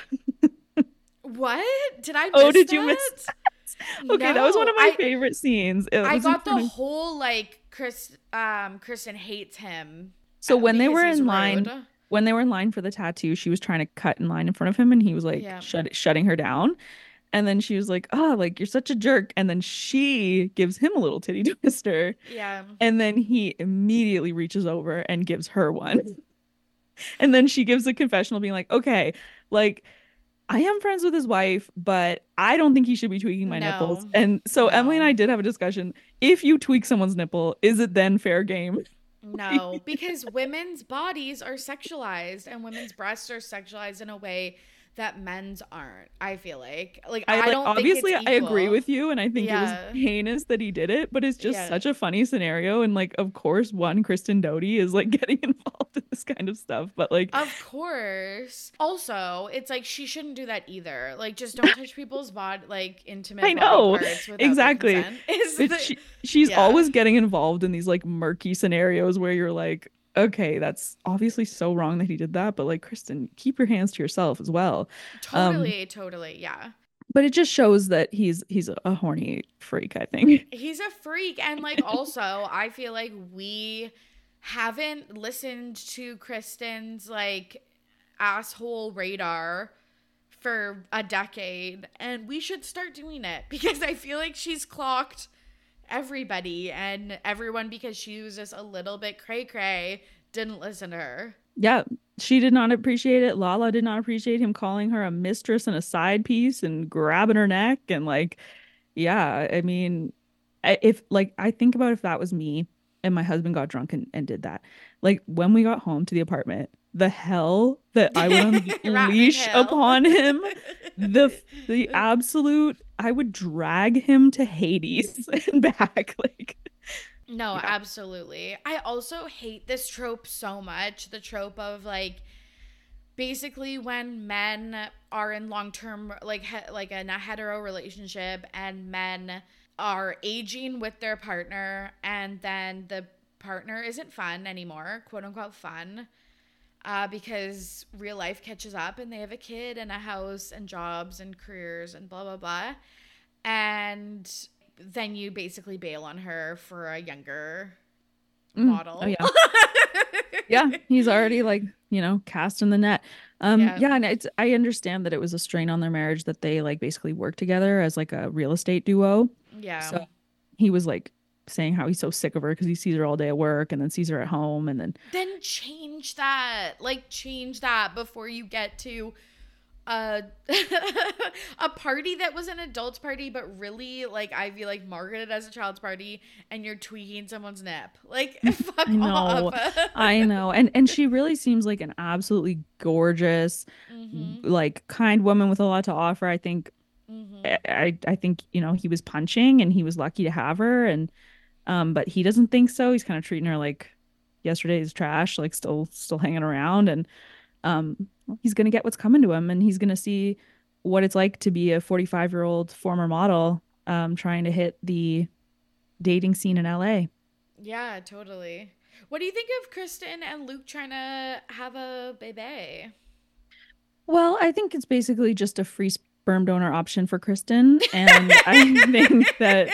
What? Did I Oh, miss did you miss that? that? Okay, that was one No. of my I favorite scenes. It I was in got the front of whole like Chris um Kristen hates him So uh, when they because were he's in line, rude. when they were in line for the tattoo, she was trying to cut in line in front of him and he was like Yeah. shut shutting her down. And then she was like, "Oh, like you're such a jerk." And then she gives him a little titty twister. Yeah. And then he immediately reaches over and gives her one. And then she gives a confessional being like, "Okay, like I am friends with his wife, but I don't think he should be tweaking my nipples." No. And so Emily and No. I did have a discussion. If you tweak someone's nipple, is it then fair game? No, because women's bodies are sexualized, and women's breasts are sexualized in a way that men's aren't. I feel like, like I I like don't think obviously it's I agree equal. with you and I think it was Yeah, heinous that he did it, but it's just yeah, such a funny scenario and like of course one Kristen Doty is like getting involved in this kind of stuff, but like of course. Also, it's like she shouldn't do that either. Like, just don't touch people's body, like I intimate body know parts without their exactly. consent. Is But the she she's yeah. always getting involved in these like murky scenarios where you're like, okay, that's obviously so wrong that he did that, but like Kristen, keep your hands to yourself as well. Um, Totally, totally, yeah. but it just shows that he's he's a horny freak, I think. He's a freak, and like also, I feel like we haven't listened to Kristen's like asshole radar for a decade, and we should start doing it because I feel like she's clocked everybody and everyone because she was just a little bit cray cray, didn't listen to her. Yeah, she did not appreciate it. Lala did not appreciate him calling her a mistress and a side piece and grabbing her neck and like, yeah, I mean, I- if like I think about if that was me and my husband got drunk and, and did that, like when we got home to the apartment, the hell that I would Ratman unleash Hill. upon him, the the absolute, I would drag him to Hades and back. Like, No, yeah. absolutely. I also hate this trope so much. The trope of like basically when men are in long-term like he- like in a hetero relationship and men are aging with their partner and then the partner isn't fun anymore, quote unquote fun, uh, because real life catches up and they have a kid and a house and jobs and careers and blah blah blah. And then you basically bail on her for a younger Mm. model. Oh yeah. Yeah, he's already like, you know, cast in the net. Um, Yeah. yeah, and it's I understand that it was a strain on their marriage that they like basically work together as like a real estate duo. Yeah. So he was like saying how he's so sick of her because he sees her all day at work and then sees her at home and then Then change that. Like change that before you get to a a party that was an adult's party, but really like I feel like marketed as a child's party, and you're tweaking someone's nip. Like fuck I know. off. I know. And and she really seems like an absolutely gorgeous, Mm-hmm. like kind woman with a lot to offer. I think Mm-hmm. I I I think, you know, he was punching and he was lucky to have her and um but he doesn't think so. He's kind of treating her like yesterday's trash, like still still hanging around and um he's going to get what's coming to him and he's going to see what it's like to be a forty-five-year-old former model um trying to hit the dating scene in L A. Yeah, totally. What do you think of Kristen and Luke trying to have a baby? Well, I think it's basically just a free sperm donor option for Kristen. And I think that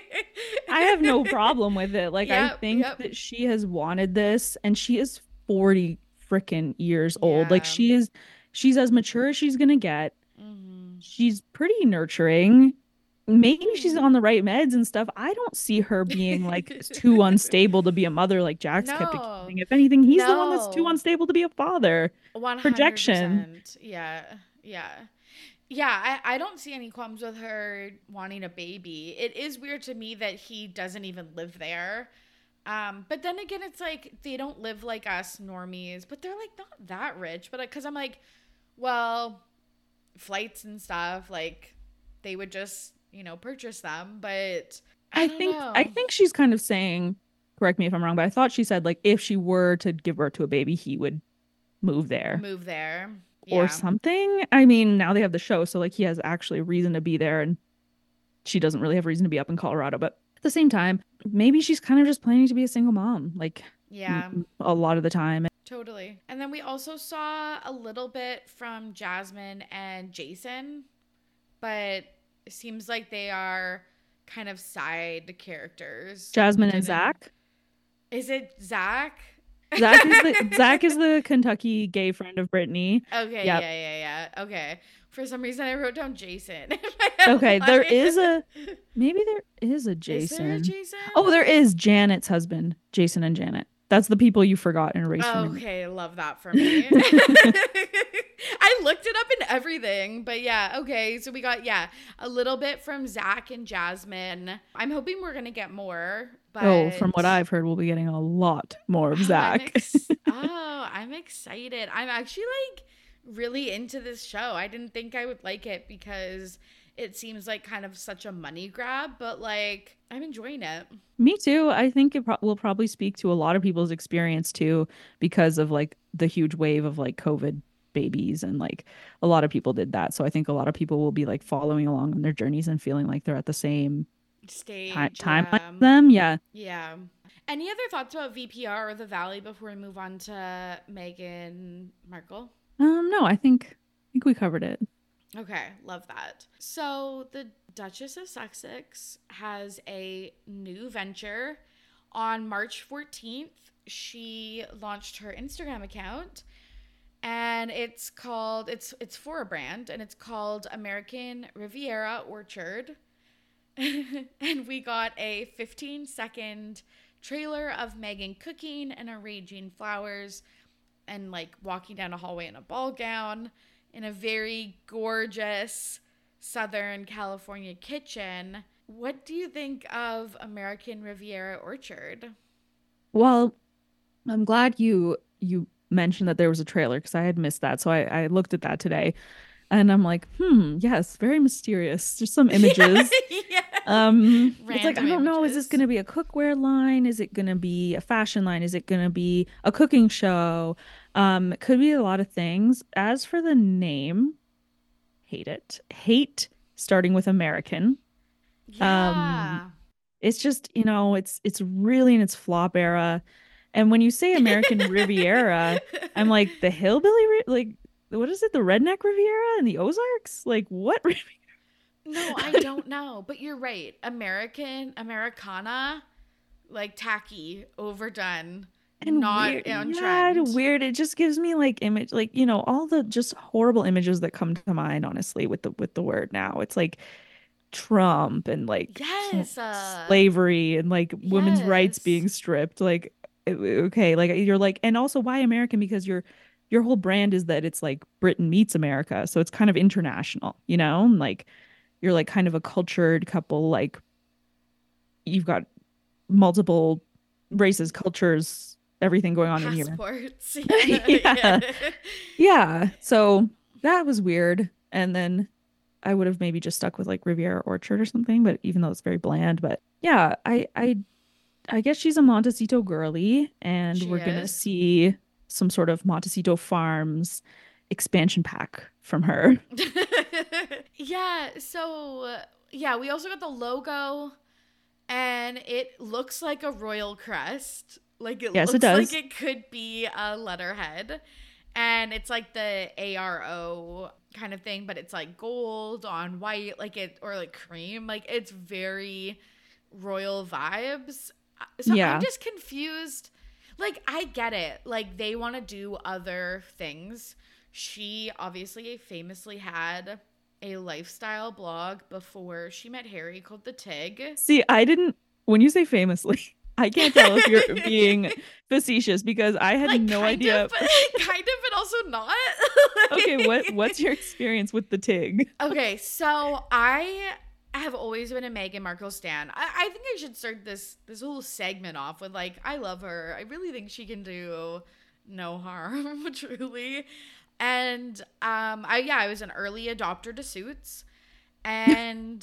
I have no problem with it. Like, I Yep, think yep. that she has wanted this and she is forty freaking years old. Like, Yeah. she is, she's as mature as she's going to get. Mm-hmm. She's pretty nurturing. Maybe she's Mm-hmm. on the right meds and stuff. I don't see her being like too unstable to be a mother like Jax kept No. accusing. If anything, he's the one that's too No. unstable to be a father. one hundred Projection. percent. Yeah. Yeah. Yeah, I, I don't see any qualms with her wanting a baby. It is weird to me that he doesn't even live there. Um, but then again, it's like they don't live like us normies, but they're like not that rich. But because I'm like, well, flights and stuff, like they would just, you know, purchase them. But I I don't think I know. think she's kind of saying, correct me if I'm wrong, but I thought she said like if she were to give birth to a baby, he would move there Move there. or Yeah. something. I mean, now they have the show, so like he has actually a reason to be there, and she doesn't really have reason to be up in Colorado. But at the same time, maybe she's kind of just planning to be a single mom, like m- Yeah. m- a lot of the time. Totally. And then we also saw a little bit from Jasmine and Jason, but it seems like they are kind of side characters. We Jasmine and didn't. Zach. Is it Zach? Zach is the Zach is the Kentucky gay friend of Brittany. Okay, Yep. yeah, yeah, yeah. Okay. For some reason, I wrote down Jason. Okay, there is a maybe there is a Is there a Jason. Jason? Oh, there is Janet's husband, Jason and Janet. That's the people you forgot and erased from your memory. Okay, love that for me. I looked it up in everything, but yeah, okay. So we got yeah a little bit from Zach and Jasmine. I'm hoping we're gonna get more, but Oh, from what I've heard, we'll be getting a lot more of oh, I'm Zach. ex- oh, I'm excited. I'm actually like really into this show. I didn't think I would like it because it seems like kind of such a money grab, but like I'm enjoying it. Me too. I think it pro will probably speak to a lot of people's experience too, because of like the huge wave of like COVID babies and like a lot of people did that. So I think a lot of people will be like following along on their journeys and feeling like they're at the same time Stage, timeline yeah. as them. Yeah. Yeah. Any other thoughts about V P R or the Valley before we move on to Meghan Markle? Um, no, I think I think we covered it. Okay, love that. So the Duchess of Sussex has a new venture. On March fourteenth, she launched her Instagram account And it's called it's it's for a brand, and it's called American Riviera Orchard. And we got a fifteen second trailer of Megan cooking and arranging flowers and like walking down a hallway in a ball gown in a very gorgeous Southern California kitchen. What do you think of American Riviera Orchard? Well, I'm glad you you mentioned that there was a trailer because I had missed that. So I, I looked at that today and I'm like, hmm, yes, very mysterious. Just some Yeah, images. yeah. Um, it's like, I Random don't know, is this images. going to be a cookware line? Is it going to be a fashion line? Is it going to be a cooking show? Um, it could be a lot of things. As for the name, hate it. Hate starting with American. Um, Yeah. it's just, you know, it's it's really in its flop era. And when you say American Riviera, I'm like the hillbilly, Ri- like what is it? The redneck Riviera and the Ozarks? Like what? No, I don't know, but you're right. American, Americana, like tacky, overdone, And not weird, on yeah, trend. weird. It just gives me like image, like you know, all the just horrible images that come to mind. Honestly, with the with the word now, it's like Trump and like sl- Yes, uh, slavery and like women's rights yes. being stripped. Like, o- okay, like you're like, and also why American? Because your your whole brand is that it's like Britain meets America, so it's kind of international, you know? And, like you're like kind of a cultured couple. Like you've got multiple races, cultures, everything going on in here. Passports. Yeah, Yeah. yeah. Yeah. So that was weird. And then I would have maybe just stuck with like Riviera Orchard or something, but even though it's very bland, but yeah, I I I guess she's a Montecito girly and She we're gonna is. see some sort of Montecito Farms expansion pack from her. Yeah, so uh, yeah, we also got the logo, and it looks like a royal crest. Like it Yes, it looks like does. it could be a letterhead. And it's like the A R O kind of thing, but it's like gold on white, like it, or like cream. Like it's very royal vibes. Uh, So I'm Yeah. just confused. Like, I get it. Like, they want to do other things. She obviously famously had a lifestyle blog before she met Harry called The Tig. See, I didn't, when you say famously, I can't tell if you're being facetious because I had Like, no kind of, idea. but kind of, but also not. Okay, what what's your experience with the Tig? Okay, so I have always been a Meghan Markle stan. I, I think I should start this this whole segment off with like, I love her. I really think she can do no harm, truly. And um, I yeah, I was an early adopter to Suits, and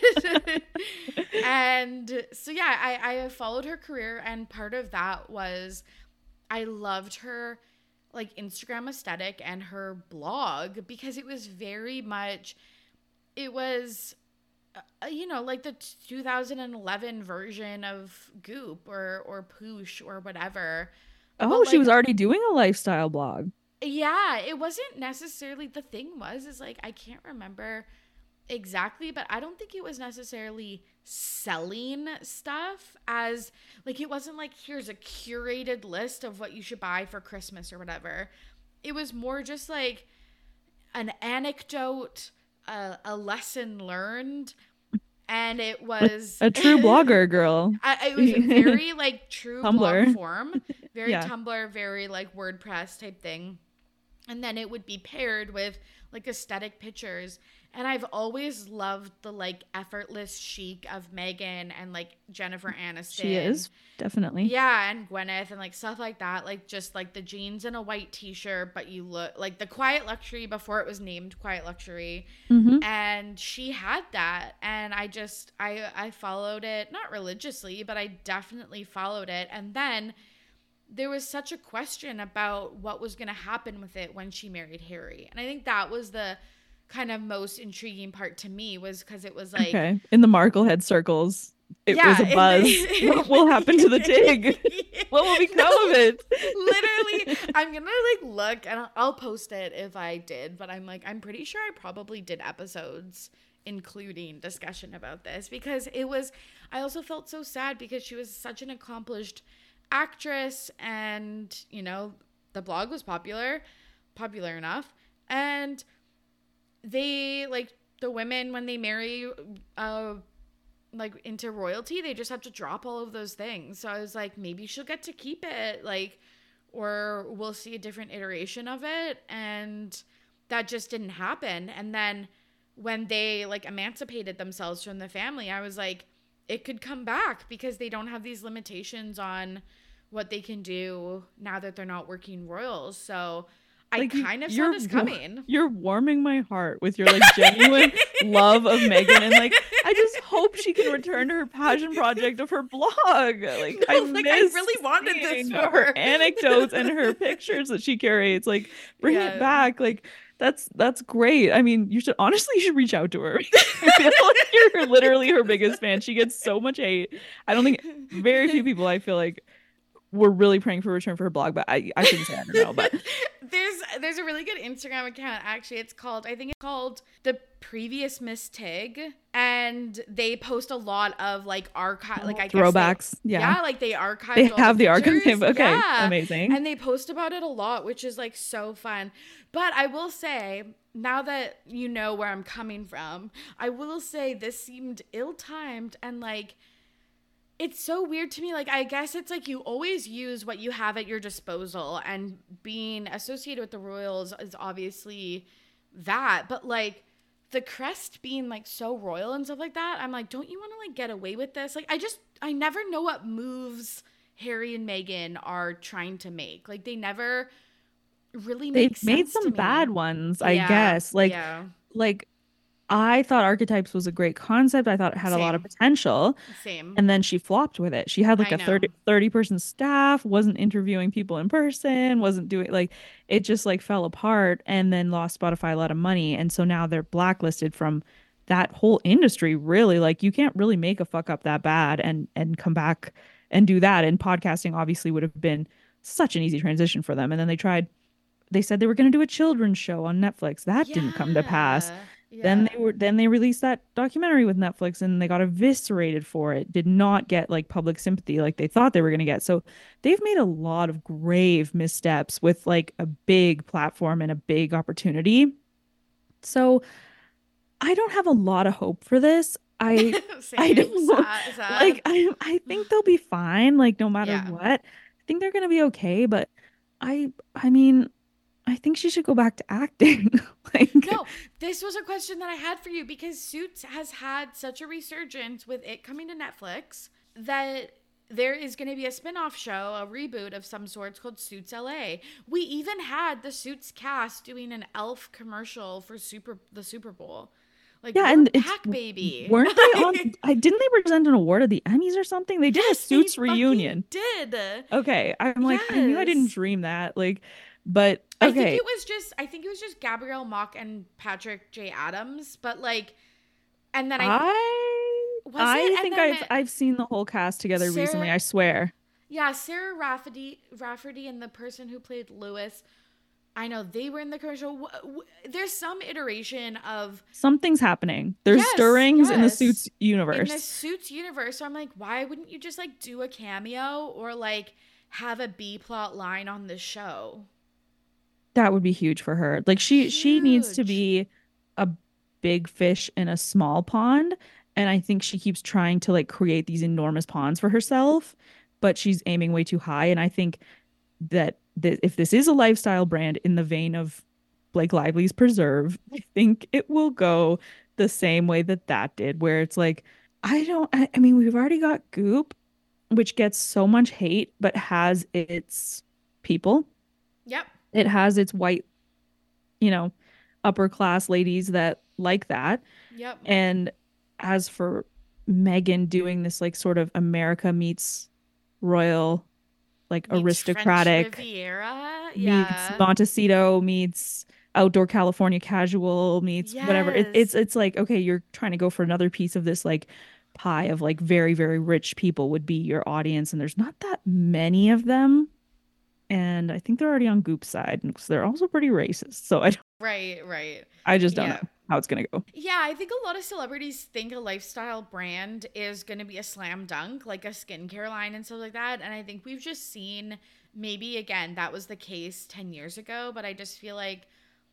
and so yeah, I I followed her career, and part of that was I loved her like Instagram aesthetic and her blog because it was very much it was uh, you know like the two thousand eleven version of Goop or or Poosh or whatever, Oh, but she like was already doing a lifestyle blog. yeah, it wasn't necessarily the thing was is like I can't remember exactly, but I don't think it was necessarily selling stuff as like it wasn't like here's a curated list of what you should buy for Christmas or whatever. It was more just like an anecdote, a, a lesson learned, and it A, was a true blogger girl. I, it was very like true blog Tumblr. form, very Yeah. Tumblr, very like WordPress type thing. And then it would be paired with like aesthetic pictures. And I've always loved the like effortless chic of Megan and like Jennifer She Aniston. is, definitely. Yeah, and Gwyneth and like stuff like that. Like just like the jeans and a white t-shirt, but you look like the Quiet Luxury before it was named Quiet Luxury. Hmm. And she had that, and I just I I followed it, not religiously, but I definitely followed it. And then there was such a question about what was going to happen with it when she married Harry. And I think that was the kind of most intriguing part to me was because it was like, Okay. In the Marklehead circles, it was yeah, a in buzz. What will happen to the Tig? the What will become no, of it? literally, I'm gonna like look and I'll, I'll post it if I did, but I'm like, I'm pretty sure I probably did episodes including discussion about this because it was, I also felt so sad because she was such an accomplished actress and, you know, the blog was popular, popular enough. And they, like, the women, when they marry, uh, like, into royalty, they just have to drop all of those things. So I was like, maybe she'll get to keep it, like, or we'll see a different iteration of it. And that just didn't happen. And then when they, like, emancipated themselves from the family, I was like, it could come back because they don't have these limitations on what they can do now that they're not working royals. So I Like, you- kind of saw you're this wa- coming. You're warming my heart with your like genuine love of Megan, and like I just hope she can return to her passion project of her blog. Like I No, like, I miss really wanted this seeing for her her. anecdotes and her pictures that she curates. Like bring Yeah. it back. Like that's that's great. I mean, you should honestly you should reach out to her. I feel like you're literally her biggest fan. She gets so much hate. I don't think very few people I feel like were really praying for a return for her blog, but I I shouldn't say I don't know, but there's there's a really good Instagram account, actually. It's called, I think it's called The Previous Miss Tig, and they post a lot of like archive, like I throwbacks. guess they, Yeah. yeah, like they archive. They have the archive. pictures. Okay, Yeah. amazing. And they post about it a lot, which is like so fun. But I will say, now that you know where I'm coming from, I will say this seemed ill-timed, and like, it's so weird to me. Like, I guess it's like you always use what you have at your disposal, and being associated with the royals is obviously that. But like the crest being like so royal and stuff like that, I'm like, don't you want to like get away with this? Like, I just, I never know what moves Harry and Meghan are trying to make. Like, they never really make They've made sense some to me. bad ones, I Yeah, guess. Like yeah, like I thought Archetypes was a great concept. I thought it had a lot of Same. potential. same. And then she flopped with it. She had like I a thirty know. thirty person staff, wasn't interviewing people in person, wasn't doing like it just like fell apart and then lost Spotify a lot of money. And so now they're blacklisted from that whole industry, really. Like you can't really make a fuck up that bad and and come back and do that. And podcasting obviously would have been such an easy transition for them. And then they tried, they said they were going to do a children's show on Netflix. That didn't come to pass. Yeah. Then Yeah. they were then they released that documentary with Netflix and they got eviscerated for it. Did not get like public sympathy like they thought they were going to get. So they've made a lot of grave missteps with like a big platform and a big opportunity. So I don't have a lot of hope for this. I I Same. don't Sad, sad. like I I think they'll be fine like no matter Yeah. what. I think they're going to be okay, but I I mean I think she should go back to acting. Like No, this was a question that I had for you, because Suits has had such a resurgence with it coming to Netflix that there is going to be a spin-off show, a reboot of some sorts called Suits L A. We even had the Suits cast doing an Elf commercial for Super the Super Bowl. Like, yeah, we're and it's back, baby. weren't they on I didn't they present an award at the Emmys or something? They did a Yes, they Suits fucking reunion. did. Okay, I'm like I knew I didn't Yes. dream that. Like but I think okay. it was just I think it was just Gabrielle Mock and Patrick J. Adams, but like, and then I I was I it? And think then I've it- I've seen the whole cast together recently, Sarah- I swear. yeah, Sarah Rafferty, Rafferty, and the person who played Lewis. I know they were in the commercial. Wh- wh- There's some iteration of Something's happening. There's Yes, stirrings in the yes. Suits in universe. the Suits universe. So I'm like, why wouldn't you just like do a cameo or like have a B plot line on the show? That would be huge for her. Like she she needs to Huge. be a big fish in a small pond, and I think she keeps trying to like create these enormous ponds for herself, but she's aiming way too high. And I think that th- if this is a lifestyle brand in the vein of Blake Lively's Preserve, I think it will go the same way that that did, where it's like I don't. I, I mean, we've already got Goop, which gets so much hate, but has its people. Yep. It has its white, you know, upper class ladies that like that. Yep. And as for Megan doing this like sort of America meets royal, like Meets aristocratic, French Riviera. meets Yeah. Montecito, meets outdoor California casual, meets whatever. It, Yes. it's it's like, okay, you're trying to go for another piece of this like pie of like very, very rich people would be your audience. And there's not that many of them. And I think they're already on Goop's side, and they're also pretty racist. So I, Right, right. I just don't Yeah. know. how it's gonna go. Yeah, I think a lot of celebrities think a lifestyle brand is going to be a slam dunk, like a skincare line and stuff like that. And I think we've just seen, maybe again, that was the case ten years ago, but I just feel like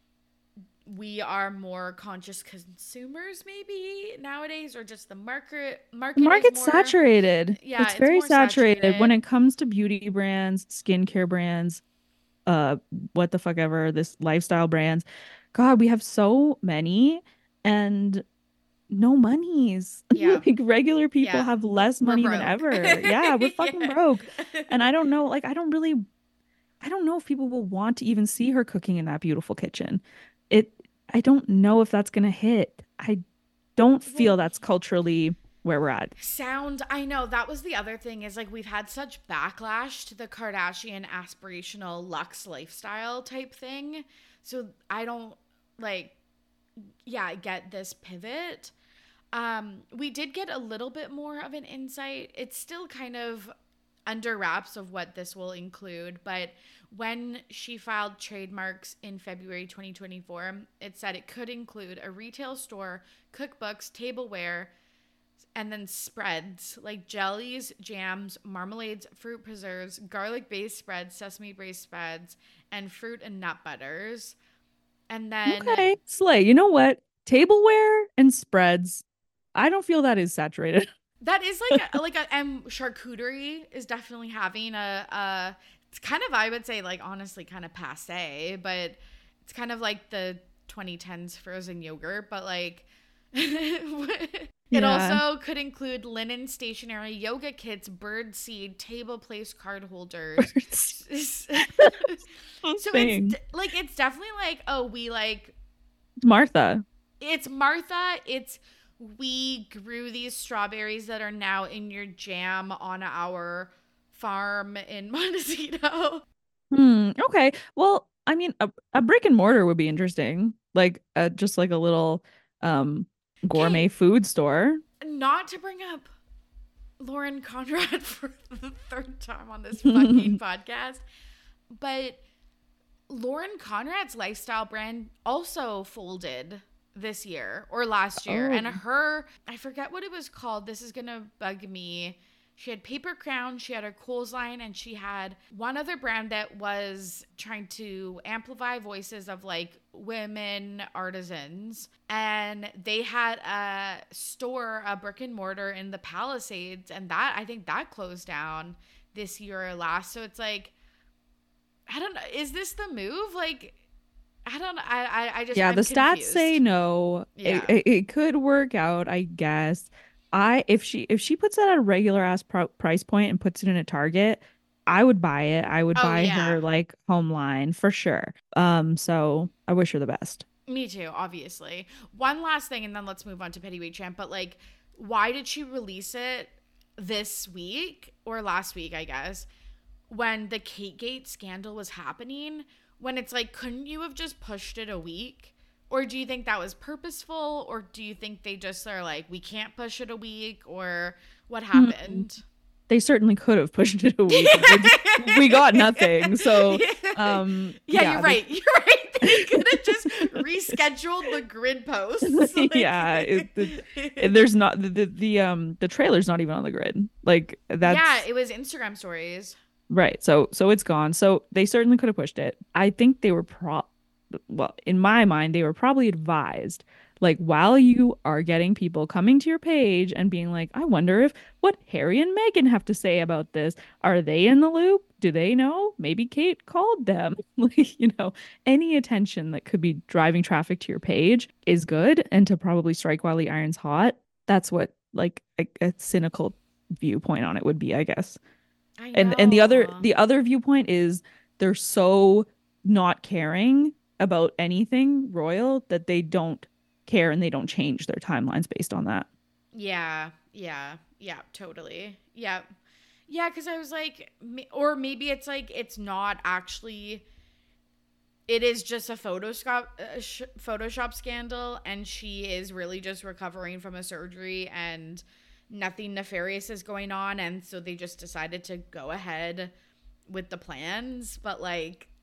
we are more conscious consumers maybe nowadays, or just the market The market is market's more, saturated. yeah, It's it's very more saturated when saturated. it comes to beauty brands, skincare brands, uh, what the fuck ever, this lifestyle brands. God, we have so many and no monies. Yeah. Like regular people Yeah. have less We're money than broke. ever. Yeah, we're fucking Yeah. broke. And I don't know, like I don't really I don't know if people will want to even see her cooking in that beautiful kitchen. It I don't know if that's gonna hit. I don't Well, feel that's culturally where we're at. sound, I know that was the other thing, is like we've had such backlash to the Kardashian aspirational luxe lifestyle type thing. So I don't like, yeah, I get this pivot. Um, we did get a little bit more of an insight. It's still kind of under wraps of what this will include, but when she filed trademarks in February twenty twenty-four, it said it could include a retail store, cookbooks, tableware, and then spreads like jellies, jams, marmalades, fruit preserves, garlic based spreads, sesame based spreads, and fruit and nut butters. And then Okay, Slay. You know what? Tableware and spreads. I don't feel that is saturated. that is like a, like a and charcuterie is definitely having a, a it's kind of, I would say, like honestly kind of passe, but it's kind of like the twenty tens frozen yogurt, but like it Yeah. also could include linen stationery, yoga kits, bird seed, table place card holders. Birds. So Thing. it's like, it's definitely like, oh, we like, Martha. it's Martha, it's we grew these strawberries that are now in your jam on our farm in Montecito. Hmm. Okay. Well, I mean, a, a brick and mortar would be interesting. Like, uh, just like a little um Okay, gourmet food store. not to bring up Lauren Conrad for the third time on this fucking podcast, but Lauren Conrad's lifestyle brand also folded this year or last year. And Oh. her, I forget what it was called. This is going to bug me. She had Paper Crown, she had her Kohl's line, and she had one other brand that was trying to amplify voices of like women artisans. And they had a store, a brick and mortar in the Palisades, and that, I think that closed down this year or last. So it's like, I don't know. Is this the move? Like, I don't know. I, I, I just, Yeah, I'm the stats say confused. no. It, Yeah. it, it could work out, I guess. I if she if she puts that at a regular ass pro price point and puts it in a Target, I would buy it. I would Oh, buy yeah. her like home line for sure. Um, so I wish her the best. Me too, obviously. One last thing, and then let's move on to Pettyweight Champ. But, like, why did she release it this week or last week, I guess, when the Kate Gate scandal was happening? When it's like, couldn't you have just pushed it a week? Or do you think that was purposeful? Or do you think they just are like, we can't push it a week? Or what Hmm. happened? They certainly could have pushed it a week. They just we got nothing. So um Yeah, yeah, you're they right. You're right. They could have just rescheduled the grid posts. yeah, it, Like, it, it- there's not the, the the um the trailer's not even on the grid. Like yeah, that's it was Instagram stories. right. So so it's gone. So they certainly could have pushed it. I think they were pro well, in my mind, they were probably advised like while you are getting people coming to your page and being like, I wonder if what Harry and Meghan have to say about this. Are they in the loop? Do they know? Maybe Kate called them. Like, you know, any attention that could be driving traffic to your page is good. And to probably strike while the iron's hot, that's what like a, a cynical viewpoint on it would be, I guess. I And and the other know. the other viewpoint is they're so not caring about anything royal that they don't care and they don't change their timelines based on that. Yeah, yeah, yeah, totally. Yeah. Yeah, because I was like, m- or maybe it's like, it's not actually, it is just a Photoshop, uh, sh- Photoshop scandal, and she is really just recovering from a surgery and nothing nefarious is going on. And so they just decided to go ahead with the plans. But like,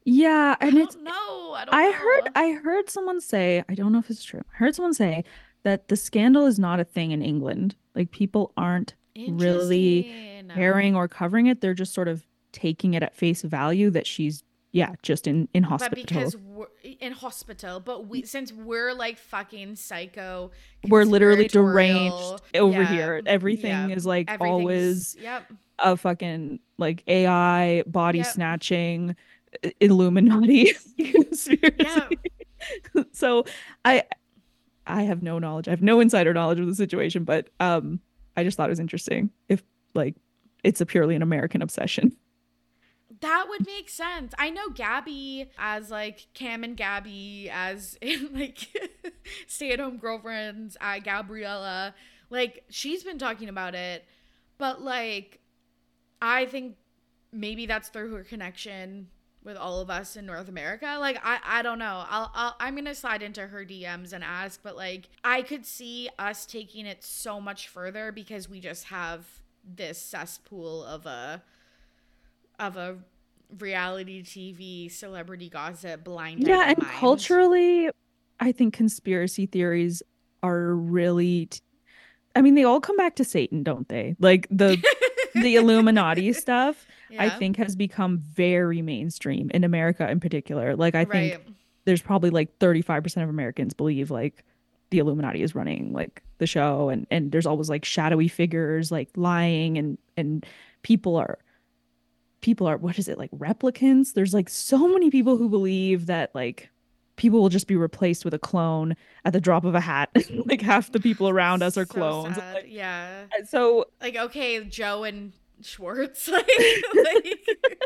Yeah, I and it's don't know. I don't I heard know. I heard someone say, I don't know if it's true. I heard someone say that the scandal is not a thing in England. Like people aren't really Interesting. caring or covering it. They're just sort of taking it at face value that she's, yeah, just in in But hospital. because we're in hospital, but we since we're like fucking psycho We're literally conspiratorial, deranged over yeah, here. mm, Everything yeah, is like everything's always yep, a fucking like A I body yep, snatching Illuminati conspiracy. yep. So I I have no knowledge. I have no insider knowledge of the situation, but um I just thought it was interesting if like it's a purely an American obsession. That would make sense. I know Gabby as like Cam and Gabby as in like stay at home girlfriends, uh, Gabriella. Like she's been talking about it, but like I think maybe that's through her connection with all of us in North America. Like I I don't know. I'll, I'll I'm going to slide into her D Ms and ask, but like I could see us taking it so much further because we just have this cesspool of a of a reality T V celebrity gossip Yeah, blinded and mind. culturally, I think conspiracy theories are really t- I mean, they all come back to Satan, don't they? Like the the Illuminati stuff, I Yeah. think has become very mainstream in America in particular. Like I think Right. there's probably like thirty-five percent of Americans believe like the Illuminati is running like the show and and there's always like shadowy figures like lying and and people are people are what is it like replicants? There's like so many people who believe that like people will just be replaced with a clone at the drop of a hat. Like half the people around us are So clones. sad. Like Yeah. so Like okay, Joe and Schwartz like like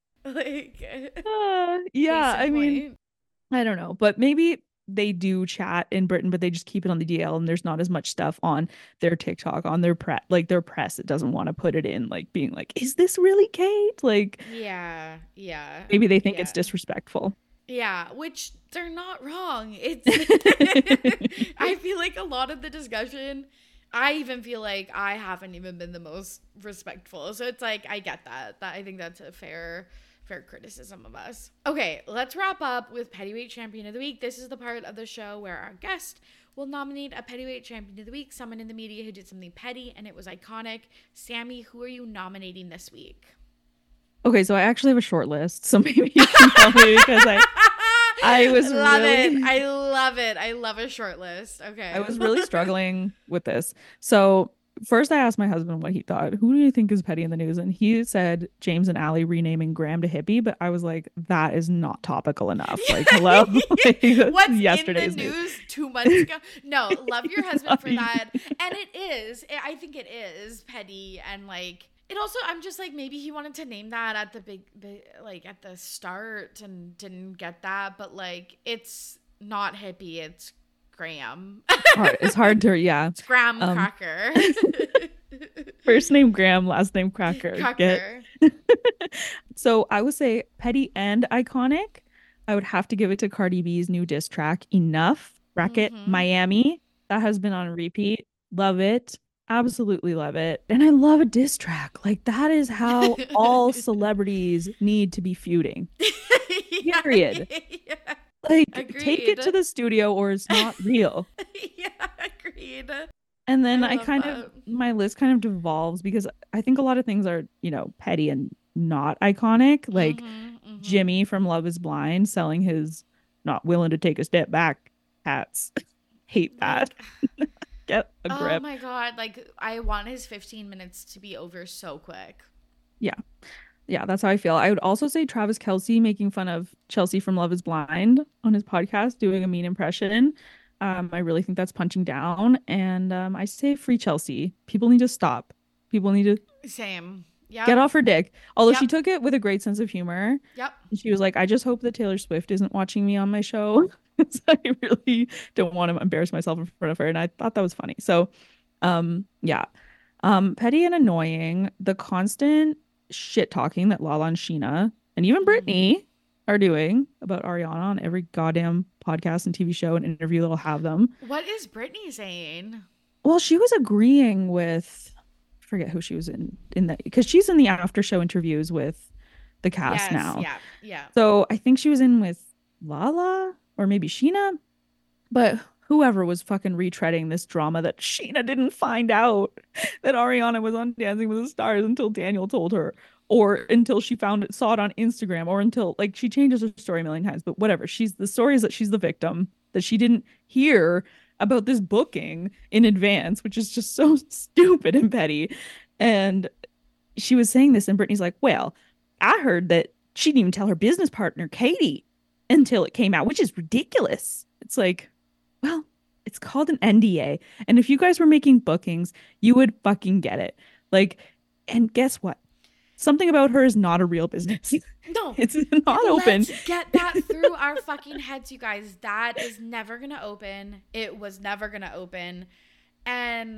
like uh, case yeah, in I mean, point. I don't know, but maybe they do chat in Britain, but they just keep it on the D L and there's not as much stuff on their TikTok, on their press, like their press. It doesn't want to put it in, like being like, is this really Kate? Like Yeah. Yeah. maybe they think it's Yeah. disrespectful. Yeah, which they're not wrong. It's I feel like a lot of the discussion, I even feel like I haven't even been the most respectful. So it's like I get that. That I think that's a fair fair criticism of us. Okay, let's wrap up with Pettyweight Champion of the Week. This is the part of the show where our guest will nominate a Pettyweight Champion of the Week, someone in the media who did something petty and it was iconic. Sammy, who are you nominating this week? Okay, so I actually have a short list, so maybe you can tell me because I I was Love it. really I love it. I love a short list. I Okay. was really struggling with this. So first I asked my husband what he thought. Who do you think is petty in the news? And he said James and Allie renaming Graham to hippie, but I was like, that is not topical enough. Like, hello? Like, that's What's in the yesterday's news. news two months ago? No, love your husband for I that. And it is. I think it is petty and like it also I'm just like maybe he wanted to name that at the big, big like at the start and didn't get that, but like it's not hippie, it's Graham. hard. It's hard to, yeah. It's Graham Um, Cracker. first name Graham, last name Cracker. Get Cracker. so I would say petty and iconic. I would have to give it to Cardi B's new diss track, Enough, Bracket, Mm-hmm. Miami. That has been on repeat. Love it. Absolutely love it. And I love a diss track. Like that is how all celebrities need to be feuding. Yeah, Period. yeah. Like take Agreed. it to the studio or it's not real. Yeah, agreed. And I then I love kind of that. my list kind of devolves because I think a lot of things are, you know, petty and not iconic. Like Mm-hmm. Mm-hmm. Jimmy from Love is Blind selling his not willing to take a step back hats. Hate that. Like, Get a oh grip. my God. Like, I want his fifteen minutes to be over so quick. Yeah. Yeah, that's how I feel. I would also say Travis Kelce making fun of Chelsea from Love is Blind on his podcast, doing a mean impression. Um, I really think that's punching down. And um, I say free Chelsea. People need to stop. People need to Same. get Yep. off her dick. Although Yep. she took it with a great sense of humor. Yep. And she was like, I just hope that Taylor Swift isn't watching me on my show. So I really don't want to embarrass myself in front of her. And I thought that was funny. So, um, yeah. Um, petty and annoying, the constant shit talking that Lala and Sheena and even Mm-hmm. Brittany are doing about Ariana on every goddamn podcast and T V show and interview that'll have them. What is Brittany saying? Well, she was agreeing with, I forget who she was in in that because she's in the after show interviews with the cast Yes, now. yeah, yeah. So I think she was in with Lala or maybe Sheena, but whoever was fucking retreading this drama that Sheena didn't find out that Ariana was on Dancing with the Stars until Daniel told her, or until she found it, saw it on Instagram, or until like she changes her story a million times. But whatever. She's the story is that she's the victim, that she didn't hear about this booking in advance, which is just so stupid and petty. And she was saying this, and Brittany's like, well, I heard that she didn't even tell her business partner, Katie, until it came out, which is ridiculous. It's like, well, it's called an N D A. And if you guys were making bookings, you would fucking get it. Like, and guess what? Something about her is not a real business. No. It's not open. Let's get that through our fucking heads, you guys. That is never going to open. It was never going to open. And,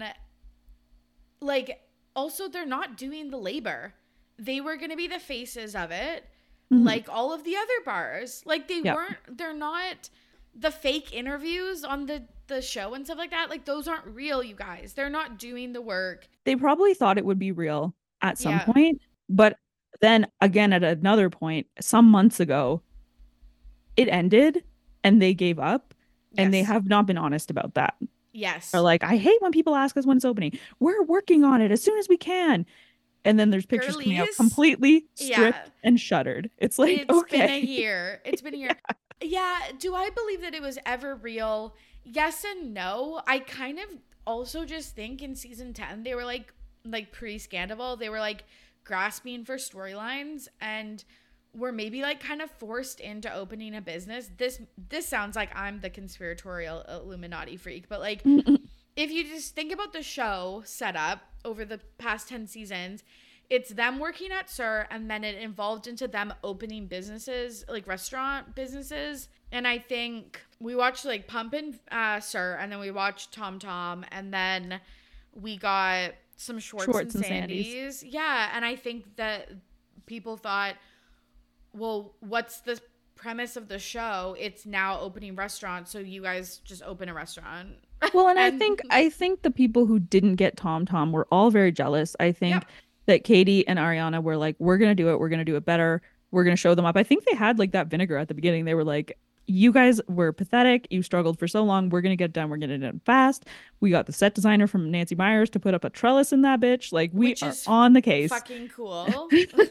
like, also, they're not doing the labor. They were going to be the faces of it, mm-hmm. like all of the other bars. Like, they yep. weren't, they're not the fake interviews on the, the show and stuff like that. Like, those aren't real, you guys. They're not doing the work. They probably thought it would be real at some Yeah. point. But then again, at another point, some months ago, it ended and they gave up. Yes. And they have not been honest about that. Yes. They're like, I hate when people ask us when it's opening. We're working on it as soon as we can. And then there's pictures Girlies, coming out completely stripped yeah. and shuttered. It's like, it's okay. been a year. It's been a year. yeah. yeah. Do I believe that it was ever real? Yes and no. I kind of also just think in season ten, they were like, like pre-Scandal, they were like grasping for storylines and were maybe like kind of forced into opening a business. This this sounds like I'm the conspiratorial Illuminati freak, but like if you just think about the show set up over the past ten seasons, it's them working at SUR and then it evolved into them opening businesses, like restaurant businesses. And I think we watched like Pump and uh, SUR, and then we watched Tom Tom, and then we got some Schwartz, Schwartz and, and Sandy's. Sandy's. Yeah. And I think that people thought, well, what's the premise of the show? It's now opening restaurants, so you guys just open a restaurant. Well, and, and I think I think the people who didn't get Tom Tom were all very jealous. I think yep. that Katie and Ariana were like, we're gonna do it, we're gonna do it better, we're gonna show them up. I think they had like that vinegar at the beginning. They were like, you guys were pathetic. You struggled for so long. We're going to get it done. We're going to get it done fast. We got the set designer from Nancy Meyers to put up a trellis in that bitch. Like, we Which are is on the case. Fucking cool.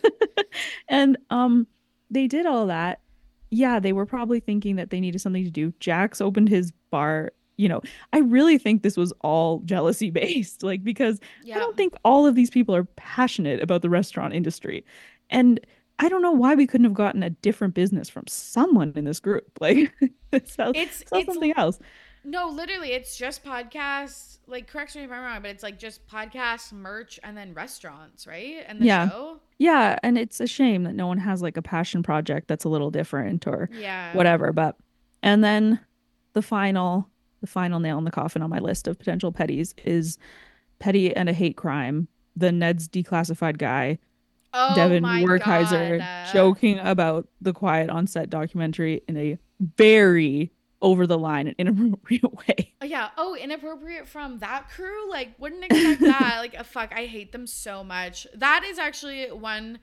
And um, they did all that. Yeah, they were probably thinking that they needed something to do. Jax opened his bar. You know, I really think this was all jealousy based. Like, because yeah. I don't think all of these people are passionate about the restaurant industry. And I don't know why we couldn't have gotten a different business from someone in this group. Like, it's, it's, it's something else. No, literally, it's just podcasts. Like, correct me if I'm wrong, but it's like just podcasts, merch, and then restaurants, right? And the yeah. show. Yeah, and it's a shame that no one has like a passion project that's a little different or yeah. whatever. But and then the final, the final nail in the coffin on my list of potential petties is Petty and a Hate Crime. The Ned's Declassified Guy. Oh, Devin my Werkheiser God. joking about the Quiet on Set documentary in a very over the line and inappropriate way. Oh, yeah. Oh, inappropriate from that crew? Like, wouldn't expect that. Like, uh, fuck, I hate them so much. That is actually one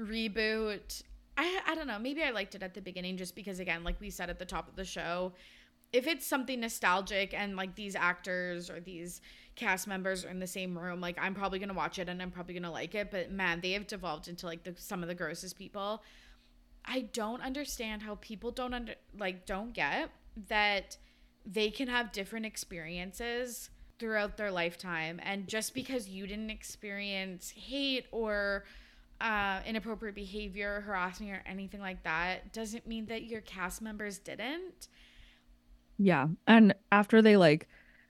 reboot. I I don't know. Maybe I liked it at the beginning just because, again, like we said at the top of the show, if it's something nostalgic and like these actors or these cast members are in the same room, like I'm probably gonna watch it and I'm probably gonna like it. But man, they have devolved into like the, some of the grossest people. I don't understand how people don't under like don't get that they can have different experiences throughout their lifetime, and just because you didn't experience hate or uh, inappropriate behavior, harassment, or anything like that doesn't mean that your cast members didn't. Yeah. And after they like,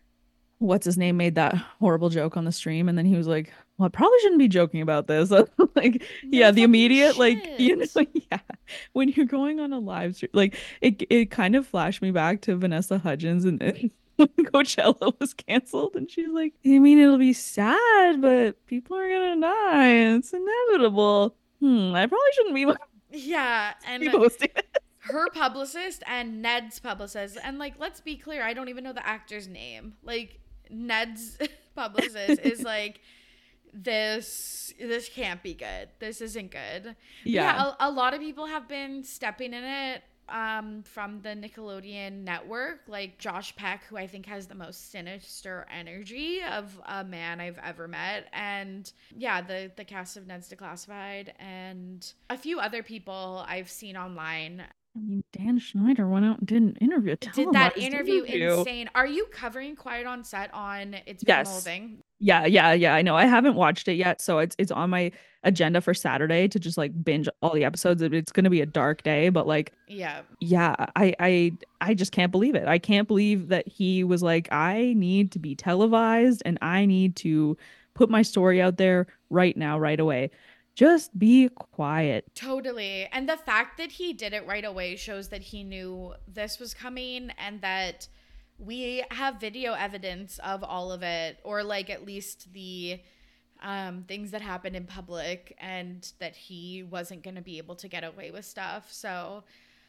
what's his name made that horrible joke on the stream, and then he was like, well, I probably shouldn't be joking about this. Like, no yeah, the immediate, shit. like, you know, yeah, when you're going on a live stream, like, it it kind of flashed me back to Vanessa Hudgens and, and when Coachella was canceled, and she's like, I mean, it'll be sad, but people are gonna die. It's inevitable. Hmm, I probably shouldn't be. Yeah, and posting it. Her publicist and Ned's publicist, and like, let's be clear, I don't even know the actor's name. Like, Ned's publicist is like this this can't be good. This isn't good. But Yeah. yeah, a, a lot of people have been stepping in it um from the Nickelodeon network, like Josh Peck, who I think has the most sinister energy of a man I've ever met, and yeah, the the cast of Ned's Declassified and a few other people I've seen online. I mean, Dan Schneider went out and did an interview, a Did that televised interview, interview. insane. Are you covering Quiet on Set on It's Become a Whole Yes. Thing? Yeah, yeah, yeah. I know. I haven't watched it yet, so it's it's on my agenda for Saturday to just like binge all the episodes. It- It's gonna be a dark day, but like, Yeah. yeah, I I I just can't believe it. I can't believe that he was like, I need to be televised and I need to put my story out there right now, right away. Just be quiet. Totally. And the fact that he did it right away shows that he knew this was coming and that we have video evidence of all of it, or like at least the um, things that happened in public, and that he wasn't going to be able to get away with stuff. So,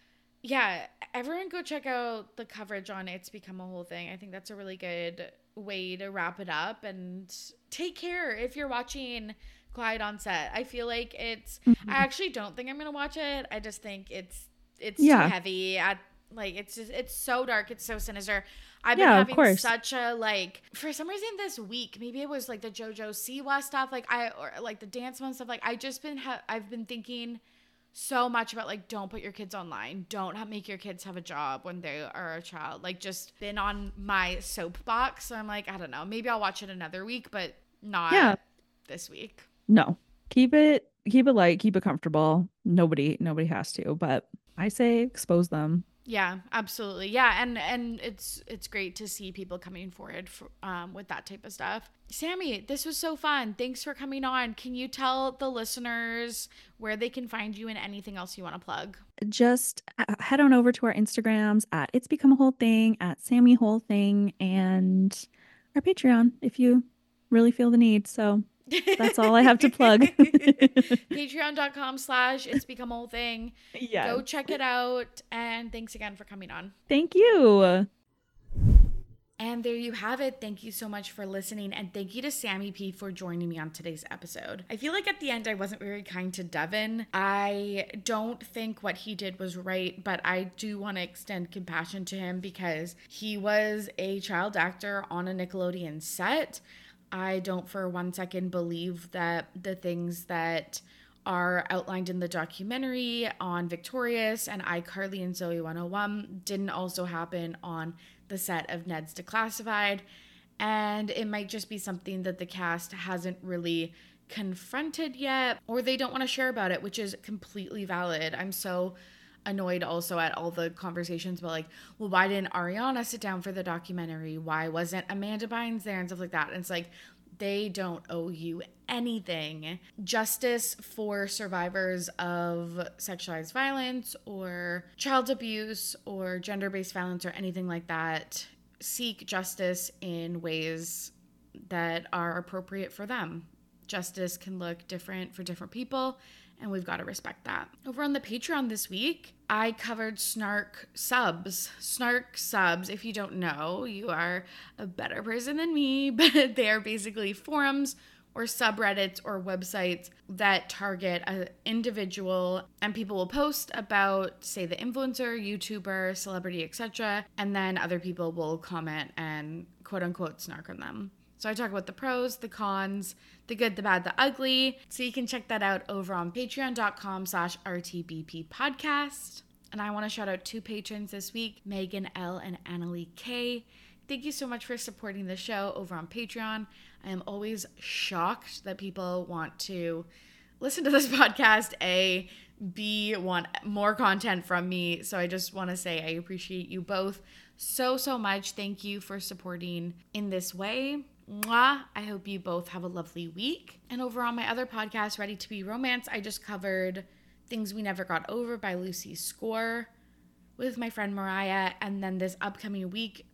yeah, everyone go check out the coverage on It's Become a Whole Thing. I think that's a really good way to wrap it up. And take care if you're watching Quiet on Set. I feel like it's Mhm. I actually don't think I'm gonna watch it. I just think it's it's Yeah. too heavy. I, like it's just it's so dark, it's so sinister. I've been Yeah, of having course. such a like for some reason this week, maybe it was like the JoJo Siwa stuff, like I or like the Dance One stuff, like I just been ha- I've been thinking so much about like don't put your kids online, don't have, make your kids have a job when they are a child, like just been on my soapbox. So I'm like, I don't know, maybe I'll watch it another week, but not Yeah. this week. No. Keep it keep it light, keep it comfortable. Nobody nobody has to, but I say expose them. Yeah, absolutely. Yeah, and and it's it's great to see people coming forward for, um, with that type of stuff. Sammy, this was so fun. Thanks for coming on. Can you tell the listeners where they can find you and anything else you want to plug? Just uh, head on over to our Instagrams at It's Become a Whole Thing, at Sammy Whole Thing, and our Patreon if you really feel the need. So that's all I have to plug. Patreon.com slash It's Become a Whole Thing. Yeah. Go check it out. And thanks again for coming on. Thank you. And there you have it. Thank you so much for listening. And thank you to Sammy P for joining me on today's episode. I feel like at the end, I wasn't very kind to Devin. I don't think what he did was right, but I do want to extend compassion to him because he was a child actor on a Nickelodeon set. I don't for one second believe that the things that are outlined in the documentary on Victorious and iCarly and Zoe one oh one didn't also happen on the set of Ned's Declassified. And it might just be something that the cast hasn't really confronted yet, or they don't want to share about it, which is completely valid. I'm so annoyed also at all the conversations about like, well, why didn't Ariana sit down for the documentary? Why wasn't Amanda Bynes there and stuff like that? And it's like, they don't owe you anything. Justice for survivors of sexualized violence or child abuse or gender-based violence or anything like that seek justice in ways that are appropriate for them. Justice can look different for different people, and we've got to respect that. Over on the Patreon this week, I covered Snark subs. Snark subs, if you don't know, you are a better person than me, but they are basically forums or subreddits or websites that target an individual, and people will post about, say, the influencer, YouTuber, celebrity, et cetera, and then other people will comment and quote-unquote snark on them. So I talk about the pros, the cons, the good, the bad, the ugly. So you can check that out over on patreon.com slash RTBP podcast. And I want to shout out two patrons this week, Megan L. and Annalie K. Thank you so much for supporting the show over on Patreon. I am always shocked that people want to listen to this podcast, A, B, want more content from me. So I just want to say I appreciate you both so, so much. Thank you for supporting in this way. Mwah. I hope you both have a lovely week. And over on my other podcast, Ready to Be Romance, I just covered Things We Never Got Over by Lucy Score with my friend Mariah. And then this upcoming week,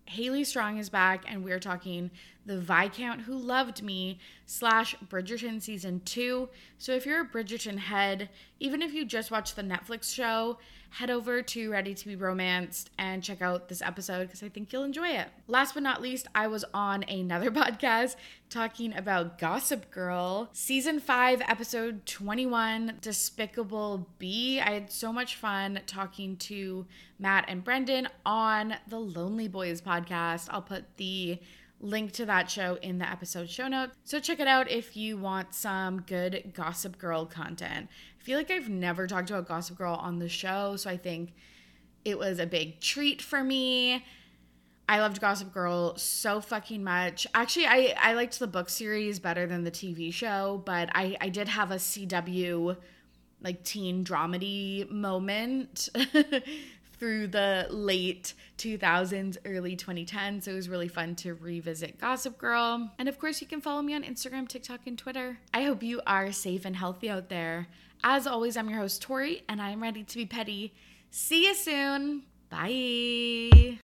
Haley Strong is back, and we're talking The Viscount Who Loved Me slash Bridgerton Season two. So if you're a Bridgerton head, even if you just watched the Netflix show, head over to Ready to Be Romanced and check out this episode because I think you'll enjoy it. Last but not least, I was on another podcast talking about Gossip Girl. Season five, episode twenty-one, Despicable B. I had so much fun talking to Matt and Brendan on the Lonely Boys podcast. I'll put the link to that show in the episode show notes. So check it out if you want some good Gossip Girl content. I feel like I've never talked about Gossip Girl on the show, so I think it was a big treat for me. I loved Gossip Girl so fucking much. Actually, I, I liked the book series better than the T V show, but I, I did have a C W like teen dramedy moment through the late two thousands, early twenty tens. So it was really fun to revisit Gossip Girl. And of course, you can follow me on Instagram, TikTok, and Twitter. I hope you are safe and healthy out there. As always, I'm your host, Tori, and I'm ready to be petty. See you soon. Bye.